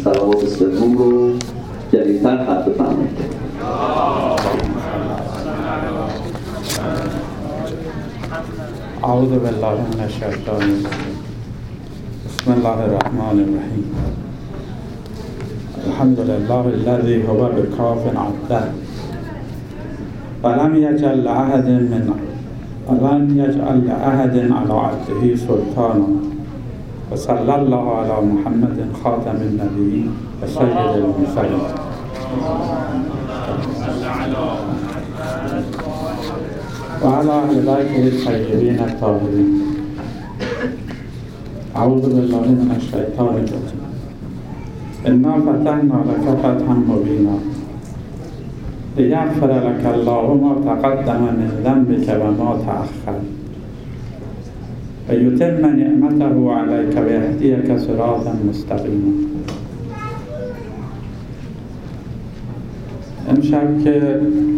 صلوات سوم رو جدیدتر خط بفرمایید. اعوذ بالله من الشیطان الرجیم. بسم الله الرحمن الرحیم. الحمد لله الذي هو بكاف عبده ولم يجعل لأحد على عبده سلطانا وصلى الله على محمد خاتم النبيين وسيد المرسلين وعلى أهل بيته الطيبين الطاهرين. أعوذ بالله من الشيطان الرجيم. إنا فتحنا لك فتحا مبينا ليغفر لك الله ما تقدم من ذنبك وما تأخر ويتم نعمته عليك ويهديك صراطا مستقيما. امشب که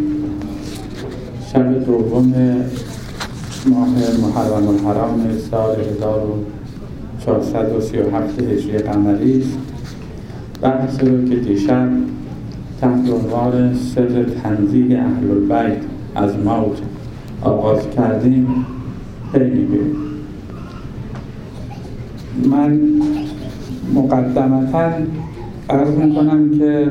شب دوم ماه محرم الحرام سال 1437 هجری قمری است. بحث رو که دیشب تحت عنوان سر تنزیه اهل البیت از موت آغاز کردیم پی می‌گیریم. من مقدمتاً عرض میکنم که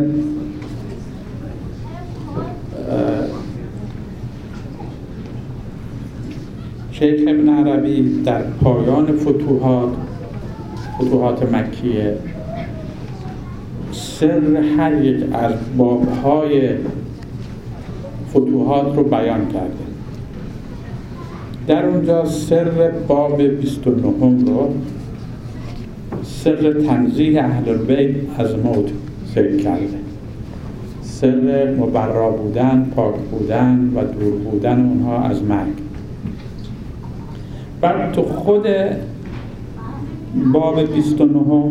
شیخ ابن عربی در پایان فتوحات مکیه سر هر یک از بابهای فتوحات رو بیان کرده. در اونجا سر باب 29 رو سر تنزیه اهل البیت از موت ذکر کرده. سر مبرا بودن، پاک بودن و دور بودن اونها از مرگ. بعد تو خود باب 29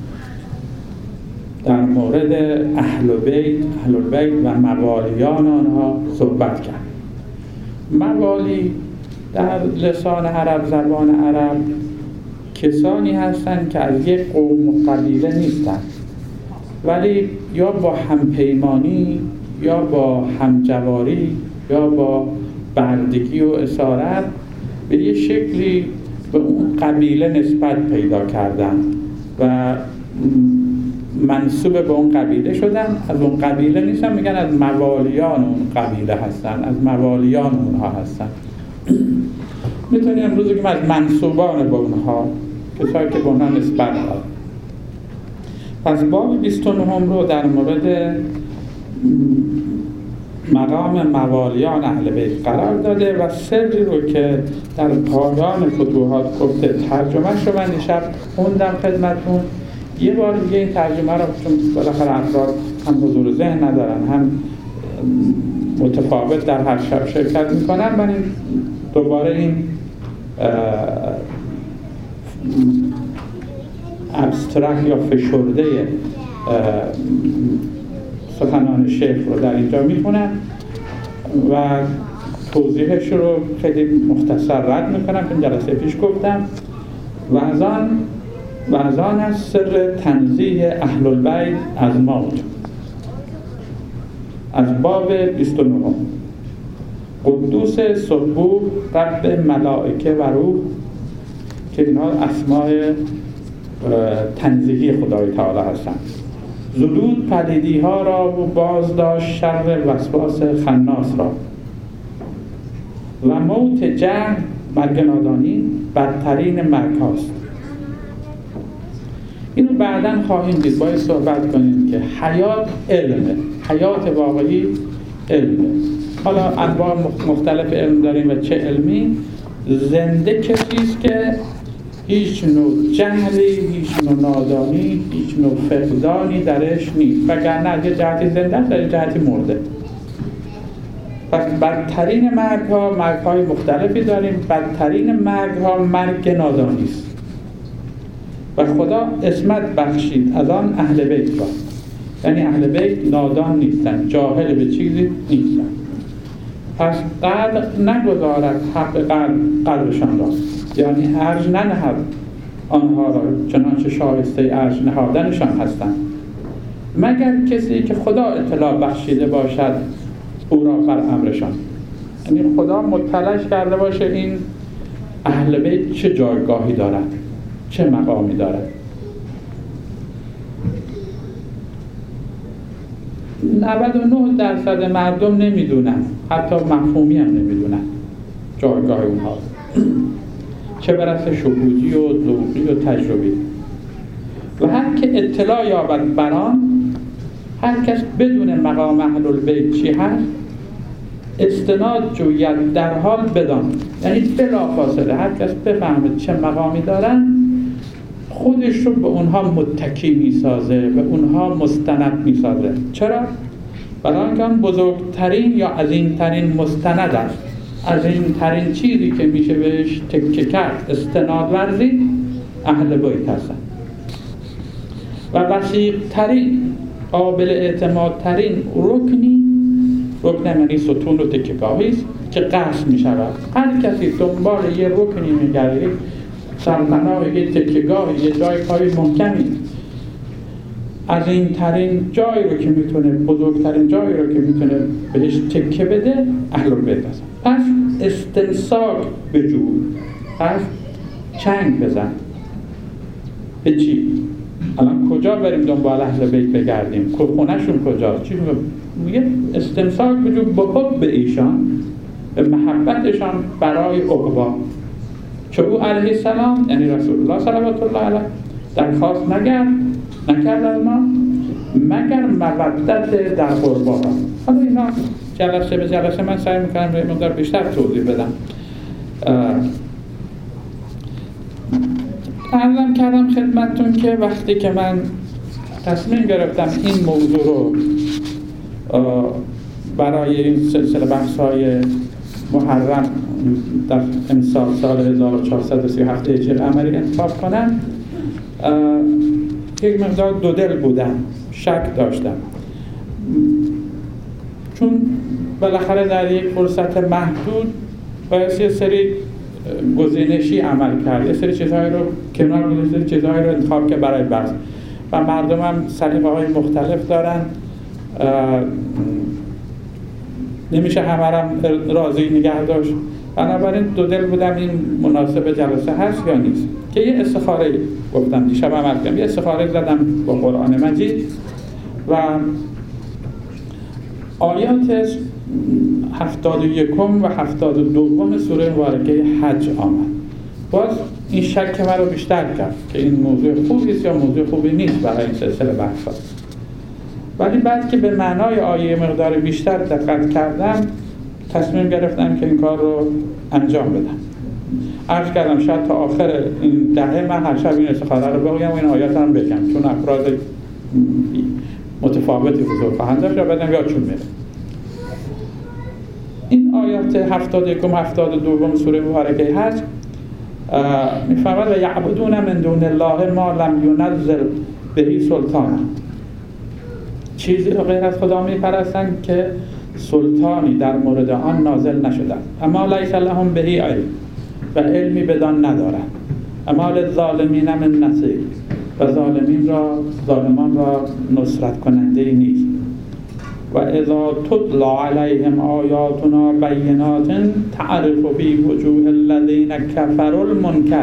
در مورد اهل البیت و موالیان آنها صحبت کرد. موالی در لسان عرب، زبان عرب، کسانی هستند که از یک قوم و قبیله نیستند، ولی یا با همپیمانی یا با همجواری یا با بردگی و اسارت به یه شکلی به اون قبیله نسبت پیدا کردن و منسوب به اون قبیله شدن. از اون قبیله نیستن، میگن از موالیان اون قبیله هستن، از موالیان اونها هستن. میتونیم امروز بگیم از منسوبان به اونها، کسایی که به اونها نسبت دارن. پس باب 29 رو در مورد مقام موالیان اهل بیت قرار داده و سری رو که در پایان فتوحات گفته ترجمه‌اش رو من دیشب خوندم خدمتتون. یه بار دیگه این ترجمه رو، چون بالاخره افراد هم حضور ذهن ندارن هم متفاوت در هر شب شرکت میکنن، من دوباره این ابسترکت یا فشرده سخنان شیخ رو در اینجا میخونم و توضیحش رو خیلی مختصر رد میکنم که جلسه پیش گفتم. و از آن است سر تنزیه اهل البیت از موت. از باب 29 قدوس سبوح رب ملائکه و روح، که اینها اسماء تنزیهی خدای تعالی هستند. زدود پلیدی ها را و بازداشت شر وسواس خناس را. و موت جهل، مرگ نادانی، بدترین مرگ هاست. اینو بعداً خواهیم دید. باید صحبت کنیم که حیات علمه، حیات واقعی علمه. حالا انواع مختلف علم داریم و چه علمی. زنده کسیست که هیچ نوع جهلی، هیچ نوع نادانی، هیچ نوع فقدانی درش نیست، وگرنه از یه جهتی زنده است، از یه جهتی مرده. پس بدترین مرگ های مختلفی داریم. بدترین مرگ ها مرگ نادانی است و خدا عصمت بخشید از آن اهل بیت را. یعنی اهل بیت نادان نیستن، جاهل به چیزی نیستن. پس قدر نگذارد حق قدرشان را، یعنی ارج ننهد آنها را چنانچه شایسته ارج نهادنشان هستند مگر کسی که خدا اطلاع بخشیده باشد او را بر امرشان. یعنی خدا مطلعش کرده باشه این اهل بیت چه جایگاهی دارد، چه مقامی دارد. 99% مردم نمیدونن، حتی مفهومی هم نمیدونن جایگاه اونها، چه برسه شهودی و ذوقی و تجربی. و هر که اطلاع یابد بران، هر کس بدون مقام اهل البیت چی هست استناد جوید در حال بدان، یعنی بلافاصله هر کس بفهمه چه مقامی دارن خودش رو به اونها متکی میسازه، به اونها مستند میسازه. چرا؟ برای آنکه آن بزرگترین یا عظیمترین مستند است، عظیمترین چیزی که میشه بهش تکیه کرد، استناد ورزی، اهل بیت هستن. و وثیق‌ترین، قابل اعتمادترین رکن یعنی ستون و تکیه‌گاهی است که قصد میشود. هر کسی دنبال یه رکنی میگرده، سرپناه یه تکیه‌گاه، یه جای پای محکمی، عظیمترین جایی رو که میتونه، بزرگترین جایی رو که میتونه بهش تکیه بده، اهل بیت هستن. پس استمساک بجو، پس چنگ بزن. به چی؟ الان کجا بریم دنبال اهل بیت بگردیم؟ خونه‌شون کجاست؟ چی میگه؟ استمساک بجو به حب ایشان، به محبتشان برای عقبا. چه او علیه السلام، یعنی رسول الله صلوات الله علیه، درخواست نکرد از ما مگر مودت در قربا. حالا اینا جلسه به جلسه من سعی میکنم به مقدار بیشتر توضیح بدم. عرضم کردم خدمتتون که وقتی که من تصمیم گرفتم این موضوع رو برای این سلسله بحث‌های محرم در امسال سال 1437 هجری قمری انتخاب کنم، یک مقدار دودل بودم، شک داشتم، چون بالاخره در یک فرصت محدود باید یه سری گزینشی عمل کرد، یه سری چیزهایی رو کنار گذاشت، سری چیزهایی رو انتخاب کرد برای بحث. و مردم هم سلیقه‌های مختلف دارن، نمیشه همه هم راضی نگه داشت. بنابراین دودل بودم این مناسب جلسه هست یا نیست. که یه استخاره گفتم دیشب عمل کردم، یه استخاره زدم با قرآن مجید و آیات 71 و 72 سوره مبارکه حج آمد. باز این شک من رو بیشتر کرد که این موضوع خوبی است یا موضوع خوبی نیست برای این سلسله بحث‌ها. ولی بعد که به معنای آیه مقدار بیشتر دقت کردم، تصمیم گرفتم که این کار رو انجام بدم. عرض کردم شاید تا آخر این دهه من هر شب این استخاره رو بگویم و این آیات هم بگم، چون افراد متفاوتی حضور خواهند داشت و بعدم یادشون میره. این آیات 71 و 72 سوره مبارکه حج میفرماید و یعبدون من دون الله ما لم ینزل به سلطان، چیزی رو غیر از خدا میپرستن که سلطانی در مورد آن نازل نشده، اما لیس لهم به علم، و علمی بدان ندارن، اما للظالمین من نصیر، و ظالمان را نصرت کننده نیست. و اذا تتلی علیهم آیاتنا بینات تعرف فی وجوه الذین کفروا المنکر،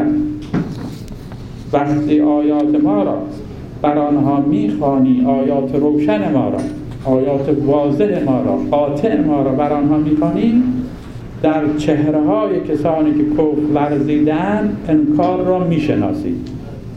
وقتی آیات ما را بر آنها میخوانی، آیات روشن ما را، آیات واضح ما را، قاطع ما را بر آنها میخوانی، در چهره‌های کسانی که کفر ورزیدن انکار را میشناسید.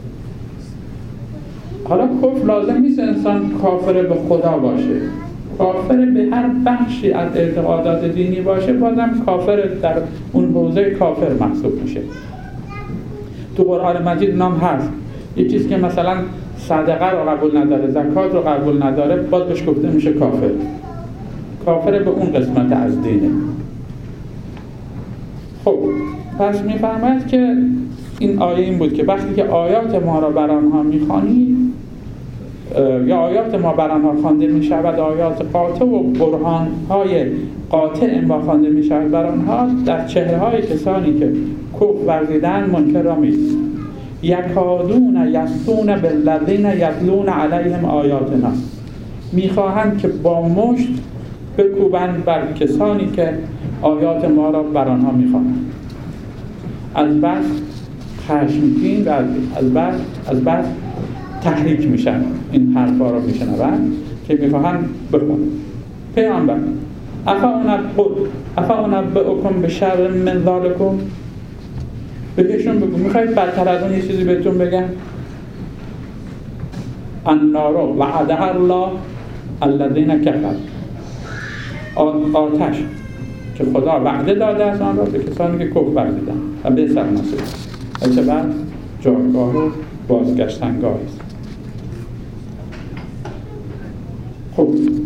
حالا کفر لازم نیست انسان کافر به خدا باشه، کافر به هر بخشی از اعتقادات دینی باشه، بازم کافر در اون حوزه کافر محسوب میشه. تو قرآن مجید نام هست یه چیز که مثلا صدقه رو قبول نداره، زکات رو قبول نداره، باز بهش گفته میشه کافر به اون قسمت از دینه. خب پس میفهمد که این آیه این بود که وقتی که آیات ما را بر آنها میخوانی یا آیات ما بر آنها خوانده میشود، آیات قاطع و برهان‌های قاطع ما خوانده میشود بر آنها، در چهره‌های کسانی که کفر ورزیدن منکر را می‌کنند. یکادون یسطون بالذین یتلون علیهم آیاتنا، میخواهند که با مشت بکوبند بر کسانی که آیات ما را بر آنها میخوانند. از بس خشمگین و از بس تحریک میشن، این حرفا را میشنوند که میخواهند بخونند. پیامبر افا انبئکم بشر من ذالکم، بهشون بگو میخواید بدتر از اون یه چیزی بهتون بگم؟ النار وعدها الله الذین کفروا، آتش که خدا وعده داده است آن را به کسانی که کفر ورزیدند و بئس المصیر، و چه بد جایگاه و بازگشتنگاهی است. خب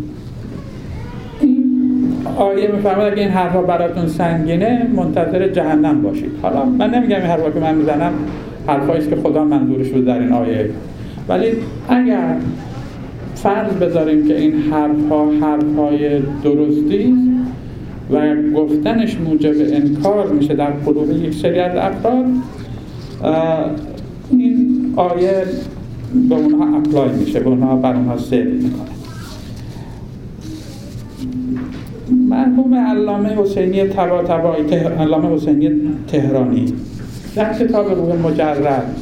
این آیه میفرماید اگه این حرفا براتون سنگینه منتظر جهنم باشید. حالا من نمیگم این حرفا که من میزنم حرفایی است که خدا منظورش رو در این آیه، ولی اگر فرض بذاریم که این حرفهای درستی و گفتنش موجب انکار میشه در قلوب یک سری از افراد، این آیه به اونها اپلای میشه، به اونها بر اونها سیر میکنه. مرحوم علامه حسینی علامه حسینی تهرانی در کتاب روح مجرد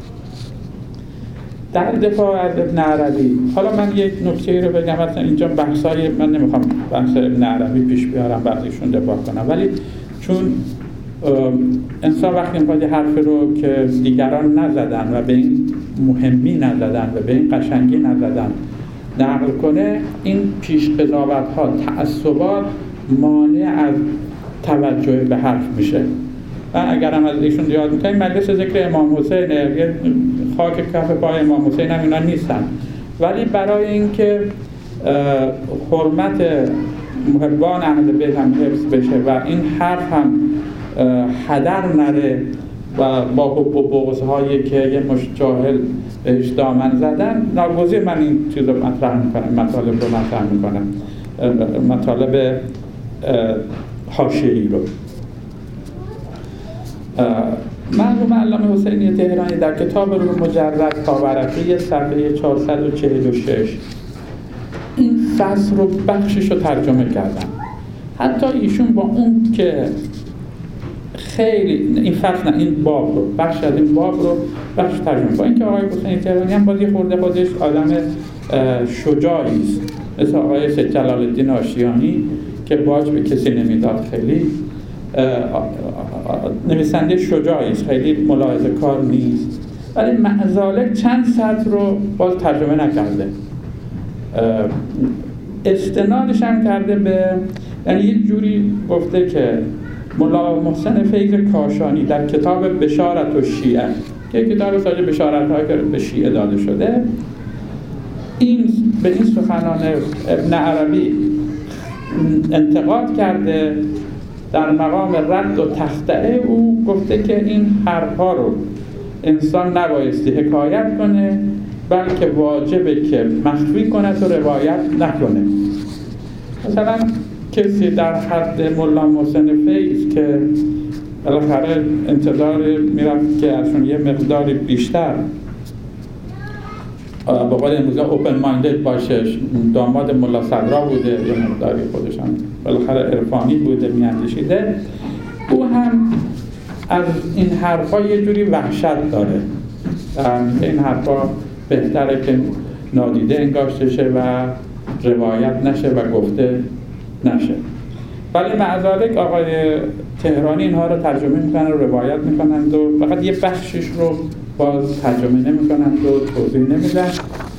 در دفاع از ابن عربی، حالا من یک نکته رو بگم، مثلا اینجا بحثای من نمیخوام بحث ابن عربی پیش بیارم بعضیشون دفاع کنم، ولی چون انسان وقتی میخواد حرف رو که دیگران نزدن و به این مهمی نزدن و به این قشنگی نزدن نقل کنه، این پیش قضاوت ها، تعصبات مانع از توجه به حرف میشه. و اگر هم از ایشون یاد میکنیم مجلس ذکر امام حسین، خاک کف پای امام حسین هم اینا نیستن، ولی برای اینکه حرمت محبان اهل بیت هم حفظ بشه و این حرف هم هدر نره و با حب و بغض‌هایی که یه مشت جاهل بهش دامن زدن، ناگزیر من این چیز رو مطرح میکنم، مطالب رو مطرح میکنم، مطالب حاشیه‌ای رو. مرحوم علامه حسینی تهرانی در کتاب روح مجرد تابرقی صفحه 446 این فصل رو بخشش رو ترجمه کردن. حتی ایشون با اون که خیلی این فصل نه، این باب رو، بخش از این باب رو بخش ترجمه، با اینکه آقای حسینی تهرانی هم بازی خورده خودش آدم شجاعی است، مثل آقای سید جلال الدین آشیانی که باج به کسی نمیداد، خیلی نویسنده شجاعی است، خیلی ملاحظه کار نیست، ولی معذالک چند سطر رو باز ترجمه نکرده، استنادش هم کرده به، یعنی یک جوری گفته که ملا محسن فیض کاشانی در کتاب بشارت و شیعه که کتاب ساجه بشارت های که به شیعه داده شده، این به این سخنان ابن عربی انتقاد کرده، در مقام رد و تخطئه او گفته که این حرفا رو انسان نبایستی حکایت کنه، بلکه واجبه که مخفی کنه و روایت نکنه. مثلا کسی در حد ملا محسن فیض که بالاخره انتظار میرفت که ازشون یه مقداری بیشتر به قول امروزه اوپن مایندد باشه، داماد ملا صدرا بوده، یه مقداری خودش هم بالاخره عرفانی بوده، میاندیشیده، او هم از این حرفا یه جوری وحشت داره، این حرفا بهتره که نادیده انگاشته شه و روایت نشه و گفته نشه. ولی معذالک آقای تهرانی اینها رو ترجمه میکنن و روایت میکنند و فقط یه بخشش رو باز ترجمه نمیکنند و توضیح نمیدن.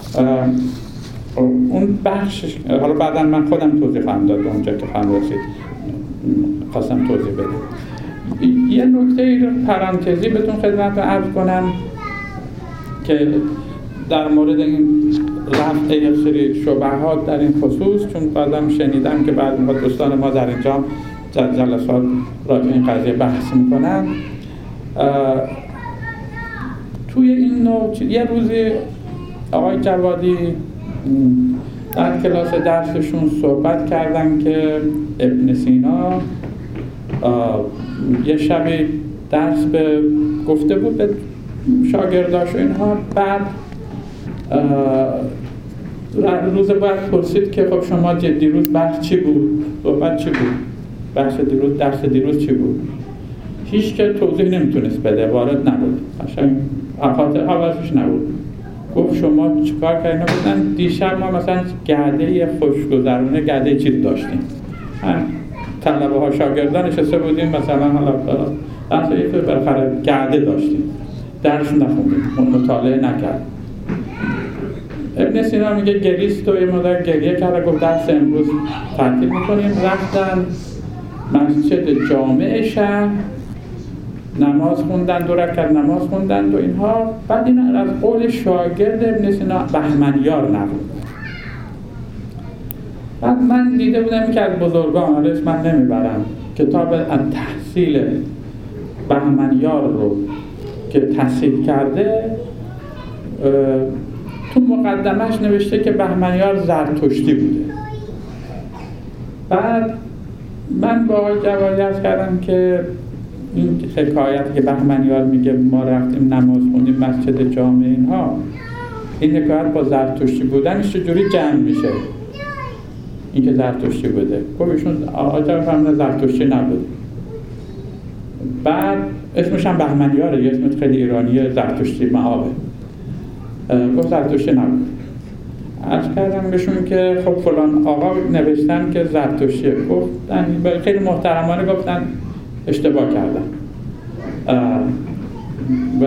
اون بخشش حالا بعدا من خودم توضیح خواهم داد اونجا که خواهم رسید، خواستم توضیح بدم. یه نکته پرانتزی بهتون خدمت عرض کنم که در مورد این رفع یک سری شبهات در این خصوص، چون بعدم شنیدم که بعضی دوستان ما در اینجا جلسات راجع این قضیه بحث میکنن. توی این نوع یه روزی آقای جوادی در کلاس درسشون صحبت کردن که ابن سینا یه شبی درس به گفته بود به شاگرداش و اینها، بعد روز بعد پرسید که خب شما دیروز بحث چی بود؟ صحبت چی بود؟ بحث دیروز، درس دیروز چی بود؟ هیچ که توضیح نمیتونست بده، وارد نبود، قشنگ خاطر حواسش نبود. گفت شما چیکار کردین؟ گفتن دیشب ما مثلا گرده خوشگذرونه، گرده چیز داشتیم. طلبه ها شاگردان نشسته بودیم، مثلا حالا درس یک بالاخره گرده داشتیم، درس نخوندیم، اون مطالعه نکرد. ابن سینا میگه گریست و یه مدار گریه کرد، گفت درس امروز تعطیل میکنیم. رفتن مسجد جامع شهر، نماز خوندن، 2 رکعت نماز خوندن و اینها. بعد این از قول شاگرد ابن سینا بهمنیار نقل. بعد من دیده بودم که از بزرگان، حالا من نمیبرم، کتاب التحصیل بهمنیار رو که تصحیح کرده، تو مقدمش نوشته که بهمنیار زرتشتی بوده. بعد من با آقای جوادی عرض کردم که این حکایتی که بهمنیار میگه ما رفتیم نماز خوندیم مسجد جامع اینها، این حکایت با زرتشتی بودنش چجوری جمع میشه؟ این که زرتشتی بوده. گفت ایشون آقای جوادی فهمیدن زرتشتی نبود. بعد اسمش هم بهمنیاره، یه اسمش خیلی ایرانیه، زرتشتی مآبه. گفت زرتشتی نبود. عرض کردم بهشون که خب فلان آقا نوشتن که زرتشتیه. گفتن خیلی محترمانه گفتن اشتباه کردن. و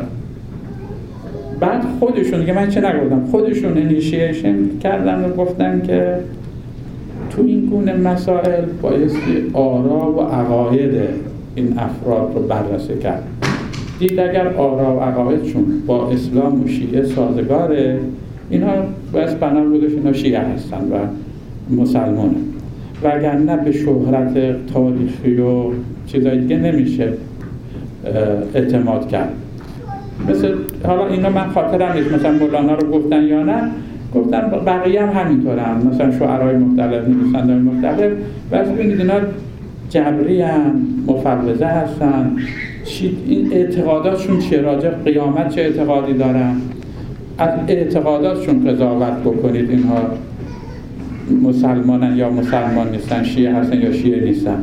بعد خودشون دیگه من چه نگفتم، خودشون اینیشیشن کردن و گفتن که تو این گونه مسائل بایستی آرا و عقاید این افراد رو بررسی کرد. دید اگر آرا و عقایدشون با اسلام و شیعه سازگاره، اینها باید بنا بودش اینا شیعه هستن و مسلمانه، وگرنه به شهرت تاریخی و چیزای دیگه نمیشه اعتماد کرد. مثل حالا اینا من خاطرم نیست مثلا مولانا رو گفتن یا نه، گفتن بقیه هم همینطورن، مثلا شعرهای مختلف، نویسنده‌های مختلف. بس ببینید اینا جبری هم مفوضه هستن. این اعتقاداتشون چیه؟ راجع قیامت چه اعتقادی دارن؟ از اعتقاداتشون قضاوت بکنید اینها مسلمانن یا مسلمان نیستن، شیعه هستن یا شیعه نیستن.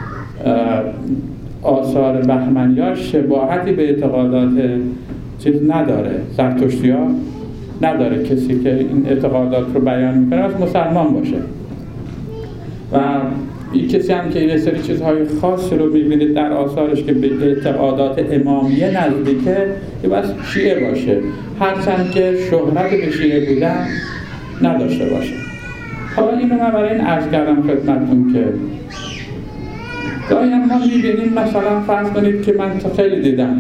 آثار بهمنیار شباهتی به اعتقادات چیز نداره، زرتشتی‌ها نداره. کسی که این اعتقادات رو بیان میکنه از مسلمان باشه. و این کسی هم که یه سری چیزهای خاصی رو میبینید در آثارش که به اعتقادات امامیه نزدیکه، که بس شیعه باشه، هرچند که شهرت به شیعه بودن نداشته باشه. حالا اینو من برای این عرض کردم خدمتتون که گاهی هم ما میبینیم، مثلا فرض کنید که من خیلی دیدم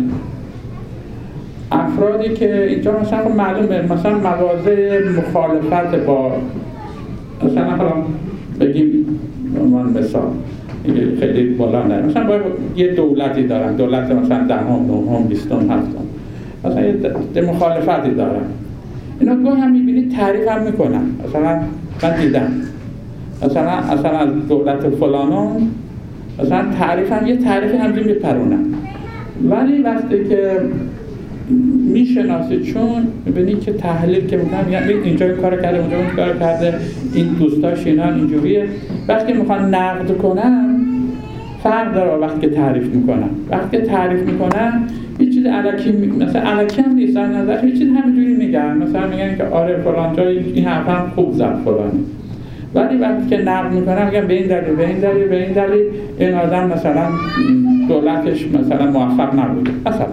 افرادی که اینجا مثلا معلومه مثلا مواضع مخالفت با مثلا حالا بگیم من مثال خیلی بالا نه، مثلا باید یه دولتی دارن، دولت مثلا 10م، 9م، 20م، 7م، مثلا یه مخالفتی دارن. اینا گاهی هم میبینید تعریف هم میکنن. مثلا من دیدم مثلا از دولت فلانون مثلا تعریف هم یه تعریف همجوری میپرونن، ولی وقتی که میشناسید چون میبینید که تحلیل که میکنن میگن اینجا این کار کرده، اونجا اون کار کرده، این دوستاش اینا اینجوریه. وقتی میخوان نقد کنن فرق داره وقتی که تعریف میکنن. وقتی که تعریف میکنن یه چیز الکی، مثلا الکی هم نیست، در نظر یه چیز همینجوری میگن، مثلا میگن که آره فلان جای این حرف هم خوب زد فلانی. ولی وقتی که نقد میکنن میگن به این دلیل، به این دلیل، به این دلیل این آدم مثلا دولتش مثلا موفق نبوده مثلا.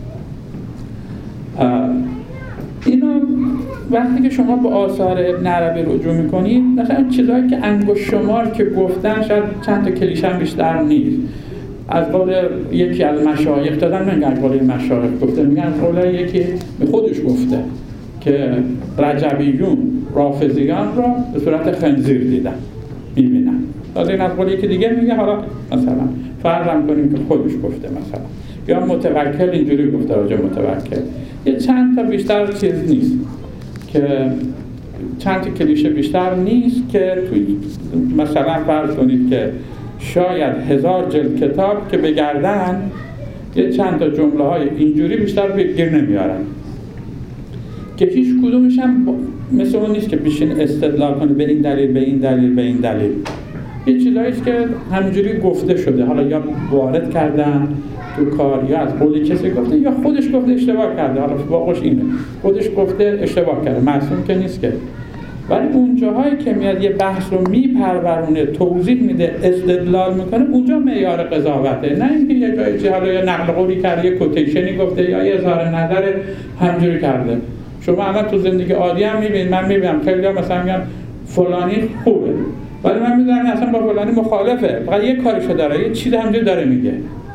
اینو وقتی که شما به آثار ابن عربی رجوع میکنید، مثلا چیزایی که انگشت شمار که گفتن، شاید چند تا کلیشه هم بیشتر نیست، از قول یکی از مشایخ دادن، میگن قول مشایخ گفته، میگن قول یکی خودش گفته که رجبیون رافضیان را به صورت خنزیر دیدن، میبینن. از این از قول یکی دیگه میگه، حالا مثلا فرض کنیم که خودش گفته، مثلا یا متوکل اینجوری گفته راجع متوکل. یه چند تا بیشتر چیز نیست که چند تا کلیشه بیشتر نیست که توی مثلا فرض کنید که شاید 1000 جلد کتاب که بگردن یه چند تا جمله های اینجوری بیشتر گیر نمیارن که هیچ کدومش هم مثل اون نیست که بشین استدلال کنه به این دلیل به این دلیل به این دلیل. یه چیزایی است که همینجوری گفته شده، حالا یا وارد کردن تو کار یا از قول کسی گفته یا خودش گفته اشتباه کرده، حالا واقعش اینه خودش گفته اشتباه کرده، معصوم که نیست که. ولی اون جاهایی که میاد یه بحث رو میپرورونه، توضیح میده، استدلال میکنه، اونجا معیار قضاوته، نه اینکه یه جایی چه حالا یا نقل قولی کرده، یه کوتیشنی گفته یا یه اظهار نظر همینجوری کرده. شما الان تو زندگی عادی هم میبینید، من میبینم خیلی‌ها مثلا میگن فلانی خوبه، ولی من میدونم اصلا با فلانی مخالفه، فقط یه کارشو داره، یه چیز همینجوری داره میگه.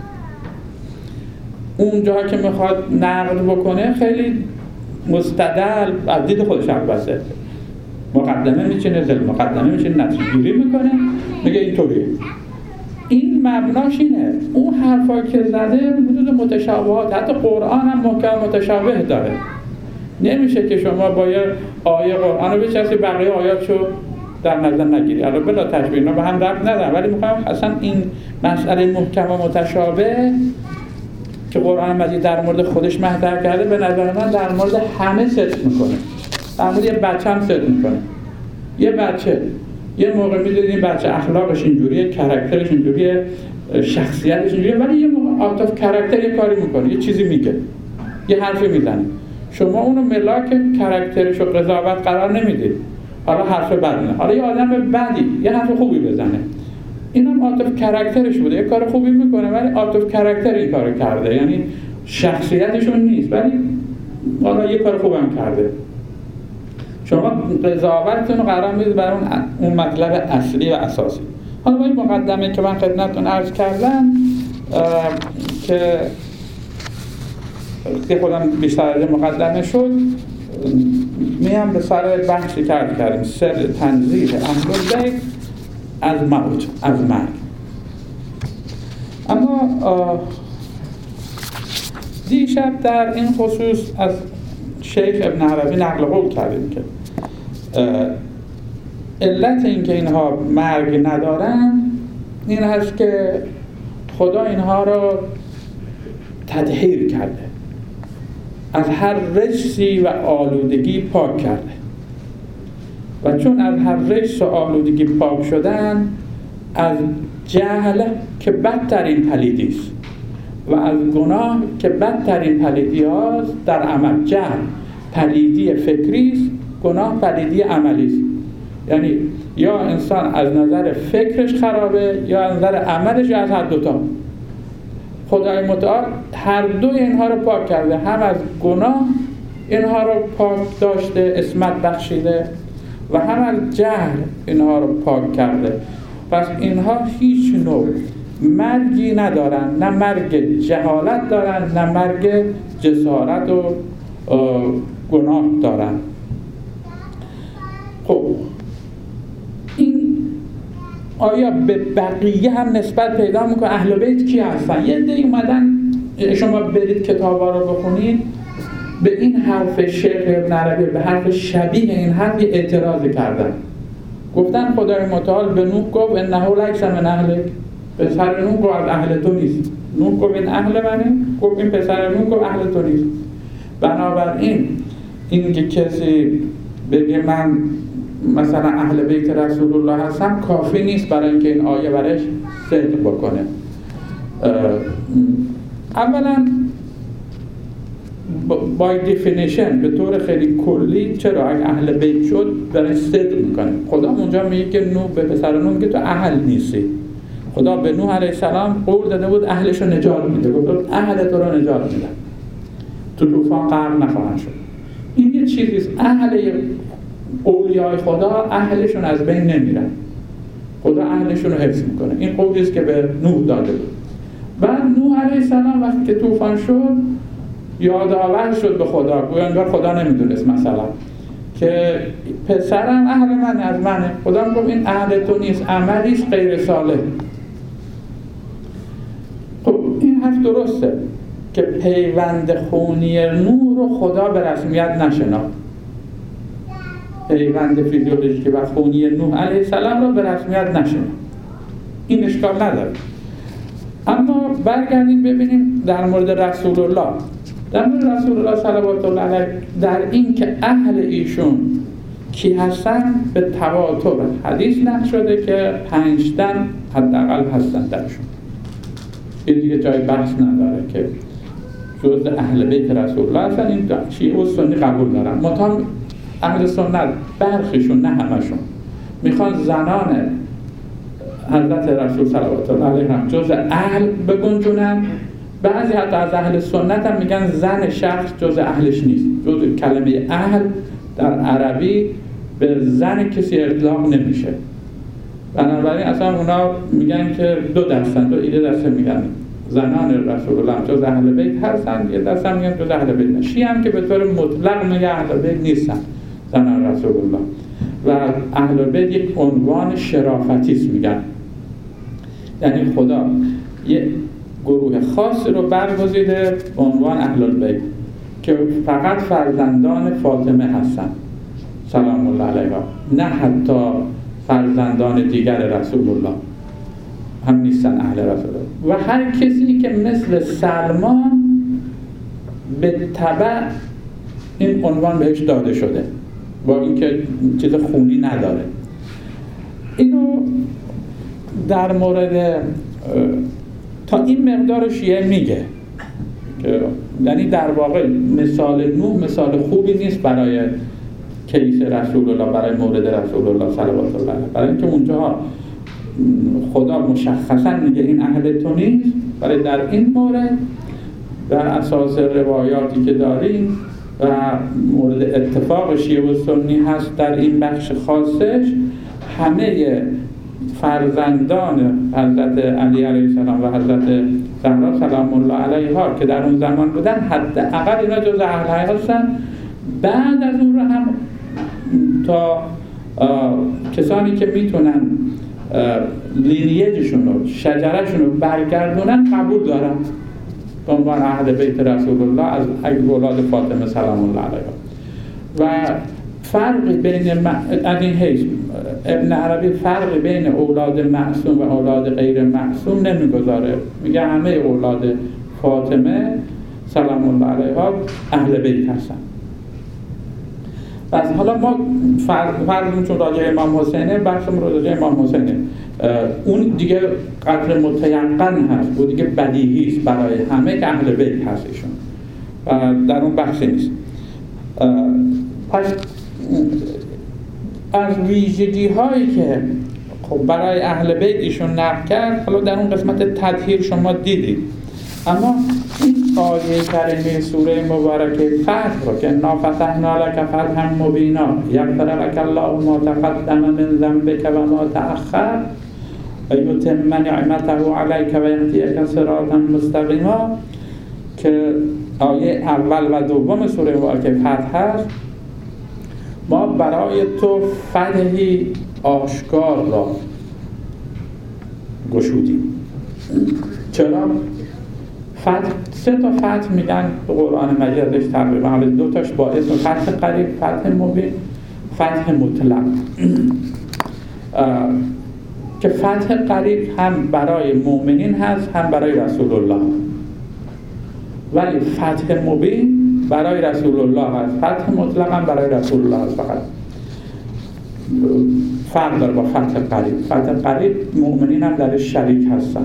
اون جاها که میخواد نقد بکنه خیلی مستدل از دید خودش البته مقدمه میچینه، مقدمه میچینه، نتیجه گیری میکنه، میگه اینطوریه. این مبناش اینه. اون حرفا که زده حدود متشابهات، حتی قرآن هم محکم متشابه داره. نمیشه که شما با یه آیه قرآن رو بچسبی بقیه آیاتشو در نظر نگیری. البته بلا تشبیه اینا به هم ربط ندارن، ولی میخوام اصلا این مسئله محکم و متشابه که قرآن مجید در مورد خودش مطرح کرده، به نظر من در مورد همه صدق میکنه. در مورد یه بچه هم صدق میکنه. یه بچه یه موقع میدونید این بچه اخلاقش اینجوریه، کاراکترش اینجوریه، شخصیتش اینجوریه، ولی یه موقع آوت آف کاراکتر یه کاری میکنه، یه چیزی میگه، یه حرفی میزنه. شما اونو ملاک کاراکترش و قضاوت قرار نمیدید. حالا حرف بد نه، حالا یه آدم بدی یه حرف خوبی بزنه، اینم آوت آف کاراکترش بوده، یه کار خوبی میکنه ولی آوت آف کاراکتر این کارو کرده، یعنی شخصیتشون نیست ولی حالا یه کار خوبم کرده. شما قضاوتتون رو قرار میدید برای اون مطلب اصلی و اساسی. حالا با این مقدمه که من خدمتتون عرض کردم که خودم بیشتر از مقدمه شد، میام به سر بحثی که عرض کردیم، سر تنزیه اهل بیت از موت، از مرگ. اما دیشب در این خصوص از شیخ ابن عربی نقل قول کردیم که علت این که اینها مرگ ندارن این هست که خدا اینها رو تطهیر کرده، از هر رجسی و آلودگی پاک کرده و چون از هر رجس و آلودگی پاک شدن، از جهل که بدترین پلیدی است و از گناه که بدترین پلیدی هاست در عمل. جهل پلیدی فکری است، گناه پلیدی عملی است. یعنی یا انسان از نظر فکرش خرابه یا از نظر عملش، یا از هر دوتا. خدای متعال هر دوی اینها رو پاک کرده، هم از گناه اینها رو پاک داشته، عصمت بخشیده، و هم از جهل اینها رو پاک کرده. پس اینها هیچ نوع مرگی ندارن، نه مرگ جهالت دارن نه مرگ جسارت و گناه دارن. خب این آیا به بقیه هم نسبت پیدا میکنه؟ اهل بیت کی هستن؟ یه عده اومدن، شما برید کتابا رو بخونید، به این حرف شیخ ابن عربی، به حرف شبیه این حرف اعتراض کردن. گفتن خدای متعال به نوح گفت انه لیس من اهلک، پسر نوح گفت از اهل تو نیست. نوح گفت این اهل منه، گفت این پسر نوح گفت اهل تو نیست. بنابراین این که کسی بگه من مثلا اهل بیت رسول الله هستم کافی نیست برای اینکه این آیه برش صدق بکنه. اولا by definition به طور خیلی کلی چرا اگه اهل بیت شد برای صدق میکنه. خدا اونجا میگه که نوح به پسر نوح میگه تو اهل نیستی. خدا به نوح علیه السلام قول داده بود اهلش رو نجات میده، گفت اهل تو رو نجات میده، تو طوفان غرق نخواهند شد. این یه چیزیست، اهل اولیای خدا اهلشون از بین نمیرن، خدا اهلشون رو حفظ میکنه. این قولیست که به نوح داده بود. بعد نوح علیه السلام وقتی که طوفان شد یادآور شد به خدا، گویا انگار خدا نمیدونست مثلا که پسرم اهل من، از منه. خدا میگه این اهل تو نیست، عملیش غیر صالح. خب این حرف درسته که پیوند خونی نوح رو خدا به رسمیت نشناخت، پیوند فیزیولوژیکی و خونی نوح علیه السلام رو به رسمیت نشناخت. این اشکال نداره. اما برگردیم ببینیم در مورد رسول الله. در مورد رسول الله صلوات الله علیه، در این که اهل ایشون کی هستن؟ به تواتر حدیث نقل شده که 5 تن حداقل هستن درشون. این دیگه جای بحث نداره که جز اهل بیت رسول الله هستن. این شیعه و سنی قبول دارن، منتها اهل سنت برخیشون، نه همشون، میخوان زنان حضرت رسول صلوات الله علیه هم جز اهل بگنجونن. بعضی حتی از اهل سنت هم میگن زن شخص جز اهلش نیست. جز کلمه اهل در عربی به زن کسی اطلاق نمیشه. بنابراین اصلا اونا میگن که دو دستن، دو ایده دسته، میگن زنان رسول الله جز اهل بیت هستن، یه دسته هم میگن جز اهل بیت نه. شیعه هم که به طور مطلق میگه اهل بیت نیستن زنان رسول الله. و اهل بیت یک عنوان شرافتی است میگن، یعنی خدا یه گروه خاصی رو برگزیده به عنوان اهل بیت که فقط فرزندان فاطمه هستن سلام الله علیها، نه حتی فرزندان دیگر رسول الله هم نیستن اهل رسول الله. و هر کسی که مثل سلمان به تبع این عنوان بهش داده شده، با اینکه چیز خونی نداره. اینو در مورد تا این مقدار شیعه میگه، یعنی در واقع مثال نوح مثال خوبی نیست برای کیس رسول الله، برای مورد رسول الله صلوات الله علیه، برای اینکه اونجا خدا مشخصا میگه این اهل تو نیست. ولی در این مورد در اساس روایاتی که داریم و مورد اتفاق شیعه و سنی هست در این بخش خاصش، همه فرزندان حضرت علی علیه السلام و حضرت زهرا سلام الله علیها که در اون زمان بودن حداقل اینا جز اهل هستن. بعد از اون رو هم تا کسانی که میتونن لینیجشون رو، شجرهشون رو برگردونن قبول دارن به عنوان اهل بیت رسول الله از اولاد فاطمه سلام الله علیها. و فرقی بین از این حیث ابن عربی فرقی بین اولاد معصوم و اولاد غیر معصوم نمیگذاره، میگه همه اولاد فاطمه سلام الله علیها اهل بیت هستن. پس حالا ما فرضمون چون راجع امام حسینه، بحثمون راجع امام حسینه، اون دیگه قدر متیقن هست و دیگه بدیهی است برای همه که اهل بیت هست ایشون و در اون بحثی نیست. پس از ویژگی هایی که خب برای اهل بیت ایشون نقل کرد، حالا در اون قسمت تطهیر شما دیدید. اما این آیه کریمه سوره مبارکه فتح رو که انا فتحنا لک فتحا مبینا یغفر لک الله ما تقدم من ذنبک و ما تأخر و یتم نعمته علیک و یهدیک صراطا مستقیما، که آیه اول و دوم سوره مبارکه فتح هست، ما برای تو فتحی آشکار را گشودیم. چرا؟ فتح، 3 تا فتح میگن تو قرآن مجید ازش تقریبا، حالا 2 تاش با اسم فتح قریب، فتح مبین، فتح مطلق. که فتح قریب هم برای مؤمنین هست هم برای رسول الله، ولی فتح مبین برای رسول الله هست، فتح مطلق هم برای رسول الله هست. فقط فرق داره با فتح قریب. فتح قریب مؤمنین هم درش شریک هستن،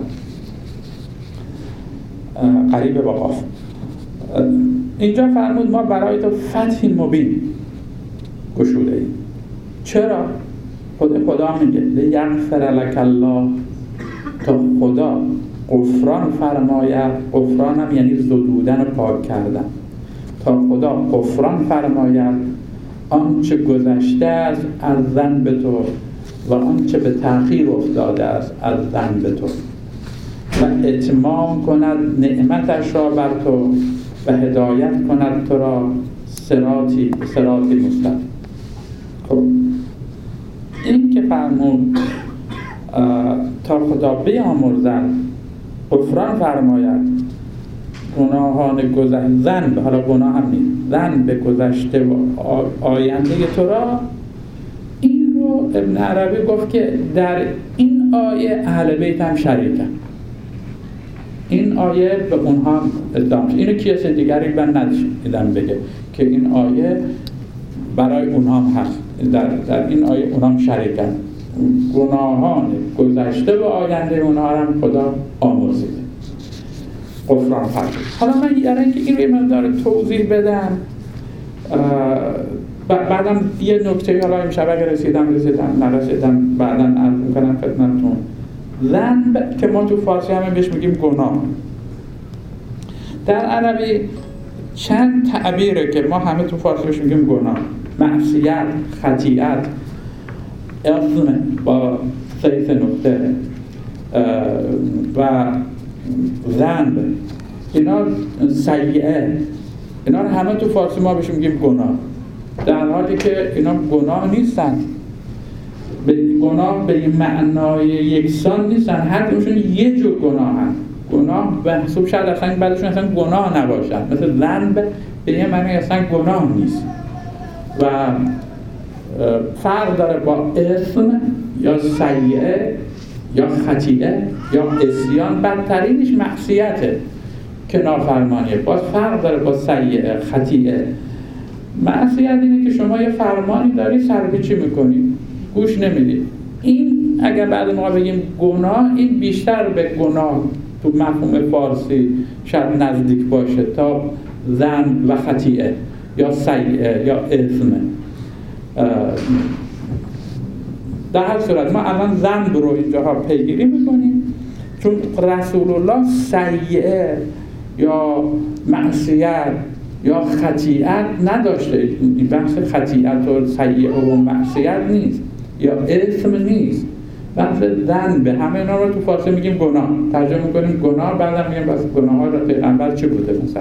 قریب با قاف. اینجا فرمود ما برای تو فتح مبین گشوده ایم. چرا؟ خدا میگه لیغفر لک الله، تا خدا غفران فرماید. غفران هم یعنی زدودن و پاک کردن. تا خدا غفران فرماید آنچه گذشته است از ذنب تو و آنچه به تأخیر افتاده است از ذنب تو و اتمام کند نعمتش را بر تو و هدایت کند تو را صراطی مستقیم. خب این که فرمود تا خدا بیامرزد، غفران فرماید گناهان گذشته، ذنب، حالا گناه هم نیست، ذنب گذشته و آینده تو را، این رو ابن عربی گفت که در این آیه اهل بیت هم شریکن. این آیه به اونها ادام شد. اینو کیس دیگری من ندیدم بگه که این آیه برای اونها هم هست. در این آیه اونام شریکن. گناهان گذشته و آینده اونها هم خدا آمرزیده، غفران فرموده. حالا من یعنی اینکه این رو مقدار توضیح بدم، بعدم یه نکته حالا امشب اگه رسیدم نرسیدم بعداً عرض می‌کنم خدمتتون. ذنب که ما تو فارسی همه بهش میگیم گناه، در عربی چند تعبیره که ما همه تو فارسی بهش میگیم گناه: معصیت، خطیئت، اثم با 3 نقطه و ذنب، اینا سیئه، اینا رو همه تو فارسی ما بهش میگیم گناه، در حالی که اینا گناه نیستن. گناه به این معنای یکسان نیستن، هر کدومشون یه جور گناه هست. گناه محسوب شاید اصلا بعدشون اصلا گناه نباشن، مثل ذنب به یه معنی اصلا گناه نیست و فرق داره با اثم یا سیئه یا خطیئه یا عصیان. بدترینش معصیته که نافرمانیه، باز فرق داره با سیئه خطیئه. معصیت اینه که شما یه فرمانی داری سرپیچی میکنی، گوش نمیدی. این اگر بعد ما بگیم گناه، این بیشتر به گناه تو مفهوم فارسی شاید نزدیک باشه تا ذنب و خطیئه یا سیئه یا اثمه. در هر صورت ما الان ذنب رو اینجاها پیگیری میکنیم، چون رسول الله سیئه یا معصیت یا خطیئت نداشته. این بحث خطیئت و سیئه و معصیت نیست یا اثم نیست، بحث ذنب. همه اینا رو تو فارسی میگیم گناه، ترجمه میکنیم گناه، بعدم میگیم بس گناه ها رو پیغمبر چه بوده. مثلا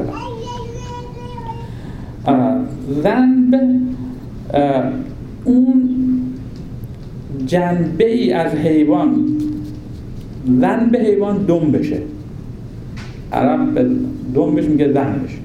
ذنب اون جنبه ای از حیوان، ذنب حیوان دم بشه، عرب به دمبش میگه ذنبش.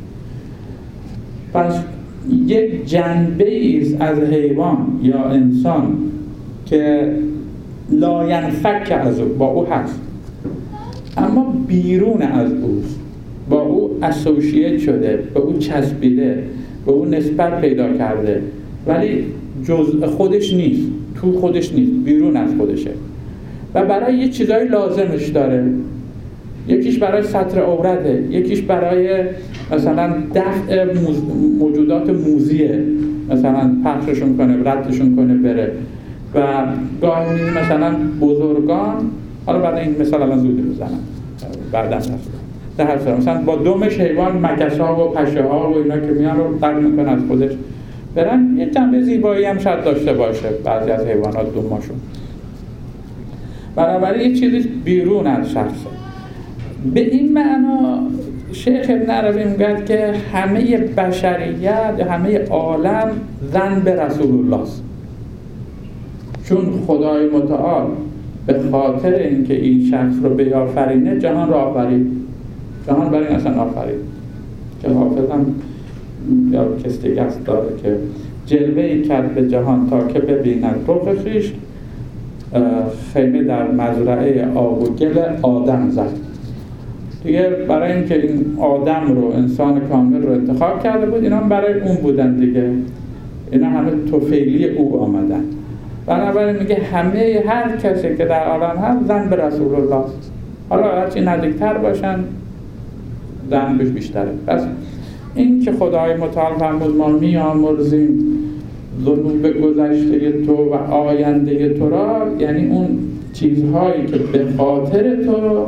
پس یک جنبه ای از حیوان یا انسان که لا ینفک از او، با او هست اما بیرون از اوست، با او اسوشییت شده، به او چسبیده، به او نسبت پیدا کرده، ولی جزء خودش نیست، تو خودش نیست، بیرون از خودشه و برای یه چیزایی لازمش داره. یکیش برای ستر عورته، یکیش برای مثلا دفع موجودات موذیه، مثلا پخششون کنه، ردشون کنه بره. و گاهی می‌بینی مثلا بزرگان، حالا بعد این مثال الان زود میزنم بعداً در هر صورت مثلا با دمش حیوان مکث‌ها و پشه‌ها و اینا که میان رو قطع میکنن از خودش برن، یه جنبه زیبایی هم شاید داشته باشه بعضی از حیوانات دماشون. بنابراین یه چیزی بیرون از شخصه. به این معنا شیخ ابن عربی میگه که همه بشریت، همه عالم ذنب رسول الله است، چون خدای متعال به خاطر اینکه این شخص رو بیافرینه جهان رو آفرید، جهان برای این اصلا آفرید. که حافظم یا کسی دیگه است داره که جلوه‌ای کرد به جهان تا که ببیند رخ خویش، خیمه در مزرعه آب و گل آدم زد. دیگه برای اینکه این آدم رو، انسان کامل رو انتخاب کرده بود، اینا هم برای اون بودن دیگه، اینا همه طفیلی او آمدن. بنابراین میگه همه هر کسی که در عالم هست ذنب رسول الله است. حالا هرچی نزدیکتر باشن ذنبش بیشتره. پس این که خدای متعال فرمود ما میامرزیم ذنوب گذشته تو و آینده تو را، یعنی اون چیزهایی که به خاطر تو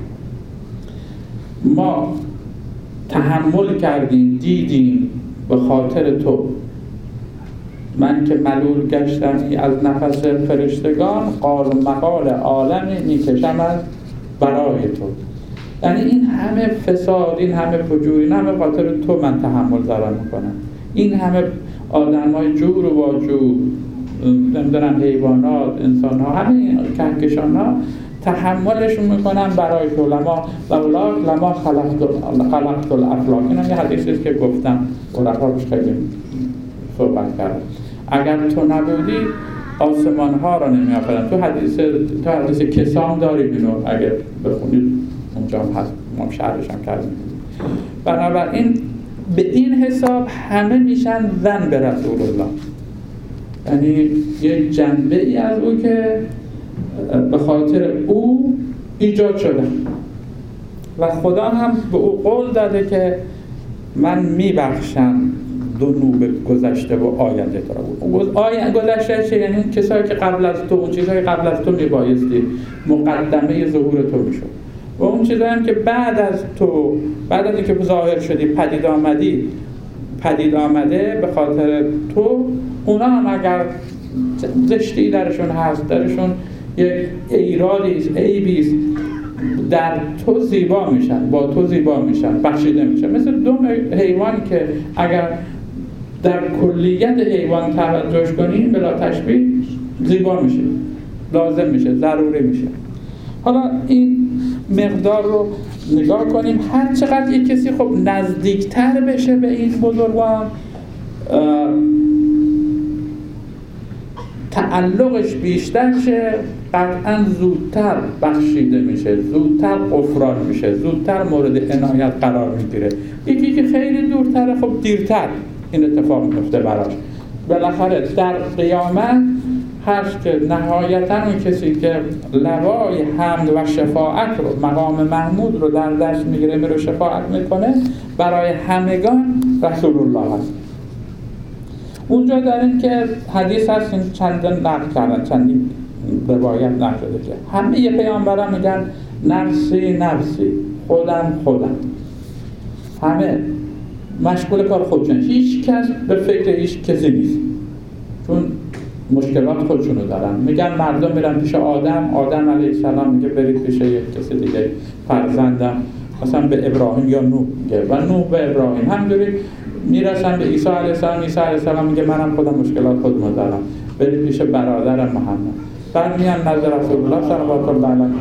ما تحمل کردیم، دیدیم به خاطر تو. من که ملول گشتم از نفس فرشتگان، قال و مقال عالمی میکشم از برای تو. یعنی این همه فساد، این همه فجور، این همه خاطر تو من تحمل دارم میکنم. این همه آدمای جور و واجور، نمیدونم حیوانات، انسان ها، همه کهکشان ها تحملشون میکنن برای تو. لما خلقت الافلاک. این هم یه حدیثی است که گفتم عرفا روش خیلی صحبت کردم. اگر تو نبودی آسمان ها را نمی آفریدم. تو حدیث کسام داریم اینو اگر بخونید اونجا هم هست، ما شرحش هم کردیم. بنابراین به این حساب همه میشن ذنب رسول الله. یعنی یک جنبه ای از او که به خاطر او ایجاد شده و خدا هم به او قول داده که من میبخشم ذنوب گذشته و آینده تو را. گذشته یعنی اون کسایی که قبل از تو، اون چیزایی قبل از تو میبایستی مقدمه ظهور تو میشد و اون چیزایی هم که بعد از تو، بعد از اینکه ظاهر شدی، پدید آمده به خاطر تو، اونا هم اگر زشتی درشون هست، درشون یک ایرادی، عیبی در تو زیبا میشن، با تو زیبا میشن، بخشیده میشن. مثل دم حیوان که اگر در کلیت حیوان توجهش کنیم بلا تشبیه زیبا میشه، لازم میشه، ضروری میشه. حالا این مقدار رو نگاه کنیم. هر چقدر یک کسی خب نزدیکتر بشه به این بزرگان، تعلقش بیشتر شه، قطعا زودتر بخشیده میشه، زودتر غفران میشه، زودتر مورد عنایت قرار میگیره. یکی که خیلی دورتره خب دیرتر این اتفاق میفته براش. بالاخره در قیامت هست که نهایتاً اون کسی که لوای حمد و شفاعت رو، مقام محمود رو در دست میگیره، میره شفاعت میکنه، برای همگان رسول الله هست. اونجا داریم که حدیث هست، این چندین نقل کردن، چندین روایت نقل شده که همه پیامبران میگن نفسی نفسی، خودم خودم، همه مشغول کار خودشون، هیچ کس به فکر هیچ کسی نیست، چون مشکلات خودشونو دارن. میگن مردم میرن پیش آدم علیه السلام میگه برید پیش یک کسی دیگه، فرزندم مثلا به ابراهیم یا نوح میگه و نوح به ابراهیم، همینجوری میرسن به عیسی علیه السلام، عیسی علیه السلام میگه منم خودم مشکلات خودمو دارم، برید پیش برادرم محمد. بعد میان نزد رسول الله صلوات الله علیه،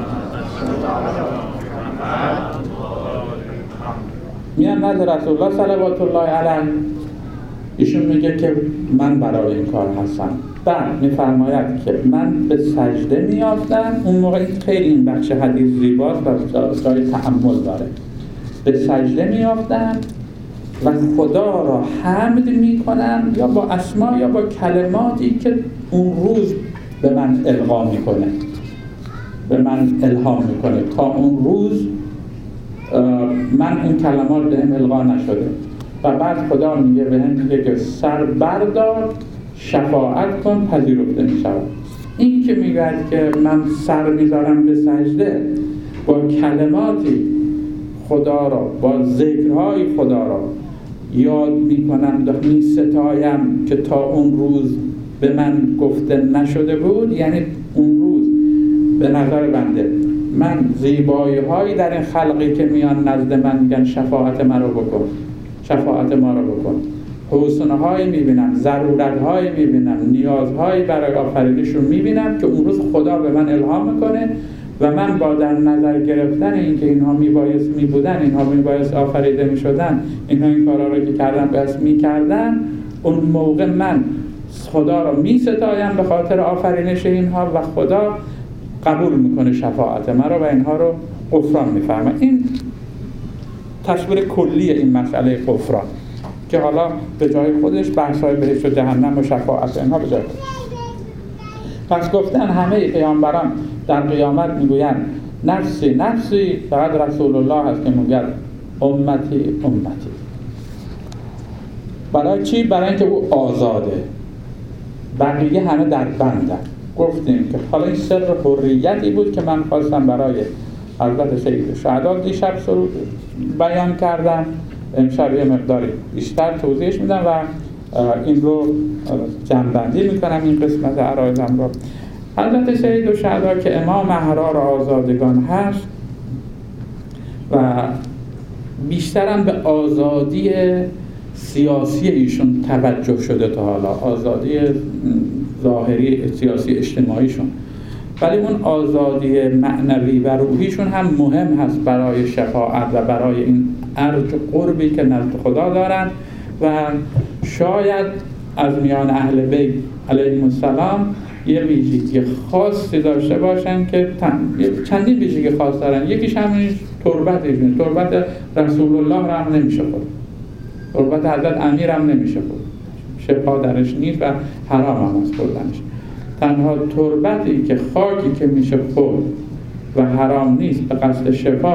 میان نزد رسول الله صلوات الله علیه، ایشون میگه که من برای این کار هستم. بعد میفرماید که من به سجده میافتم. اون موقع خیلی این بخش حدیث زیباست و جای تأمل داره. به سجده میافتم و خدا را حمد میکنم، یا با اسما یا با کلماتی که اون روز به من القا میکنه، به من الهام میکنه. تا اون روز من اون کلمات به هم القا نشده. و بعد خدا میگه به هم میگه که سر بردار، شفاعت کن، پذیرفته میشود. این که میگه که من سر میذارم به سجده، با کلماتی خدا را، با ذکرهای خدا را یاد میکنم، میستایم که تا اون روز به من گفته نشده بود. یعنی اون روز به نظر بنده من زیبایی هایی در این خلقی که میان نزد من میگن شفاعت من رو بکن، شفاعت ما رو بکن، حسن‌هایی میبینم، ضرورت‌هایی میبینم، نیازهایی برای آفرینشون میبینم که اون روز خدا به من الهام میکنه و من با در نظر گرفتن این که اینها میبایست میبودن، اینها میبایست آفریده میشدن، اینها این کارا رو که کردن بس میکردن، اون موقع من خدا رو میستایم به خاطر آفرینش اینها و خدا قبول میکنه شفاعت من رو و اینها رو غفران میفرمه. این تصویر کلی این مسئله غفران که حالا به جای خودش بحث‌های بهشت و جهنم و شفاعت اینها به جای خودش. پس گفتن همه پیامبران در قیامت میگویند نفسی نفسی، فقط رسول الله هست که میگه امتی امتی. برای چی؟ برای اینکه او آزاده، بقیه همه در بندن. گفتیم که حالا این سر حریتی بود که من خواستم برای حضرت سید شهدا دیشب بیان کردم. امشب یه مقداری بیشتر توضیحش میدم و این رو جمع‌بندی میکنم، این قسمت عرایزم رو. حضرت سید شهدا که امام احرار آزادگان هست و بیشترم به آزادی سیاسی ایشون توجه شده تا حالا، آزادی ظاهری سیاسی اجتماعیشون، ولی اون آزادی معنوی و روحیشون هم مهم هست برای شفاعت و برای این ارج و قربی که نزد خدا دارن و شاید از میان اهل بیت علیهم السلام یه ویژگی خاصی داشته باشن که چندین ویژگی خاص دارن. یکیش همین تربتشون، تربت رسول الله رو هم نمیشه خود، تربت حضرت امیر هم نمیشه خود، شفا درش نیست و حرام هم از خوردنش. تنها تربتی که خاکی که میشه خورد و حرام نیست به قصد شفا،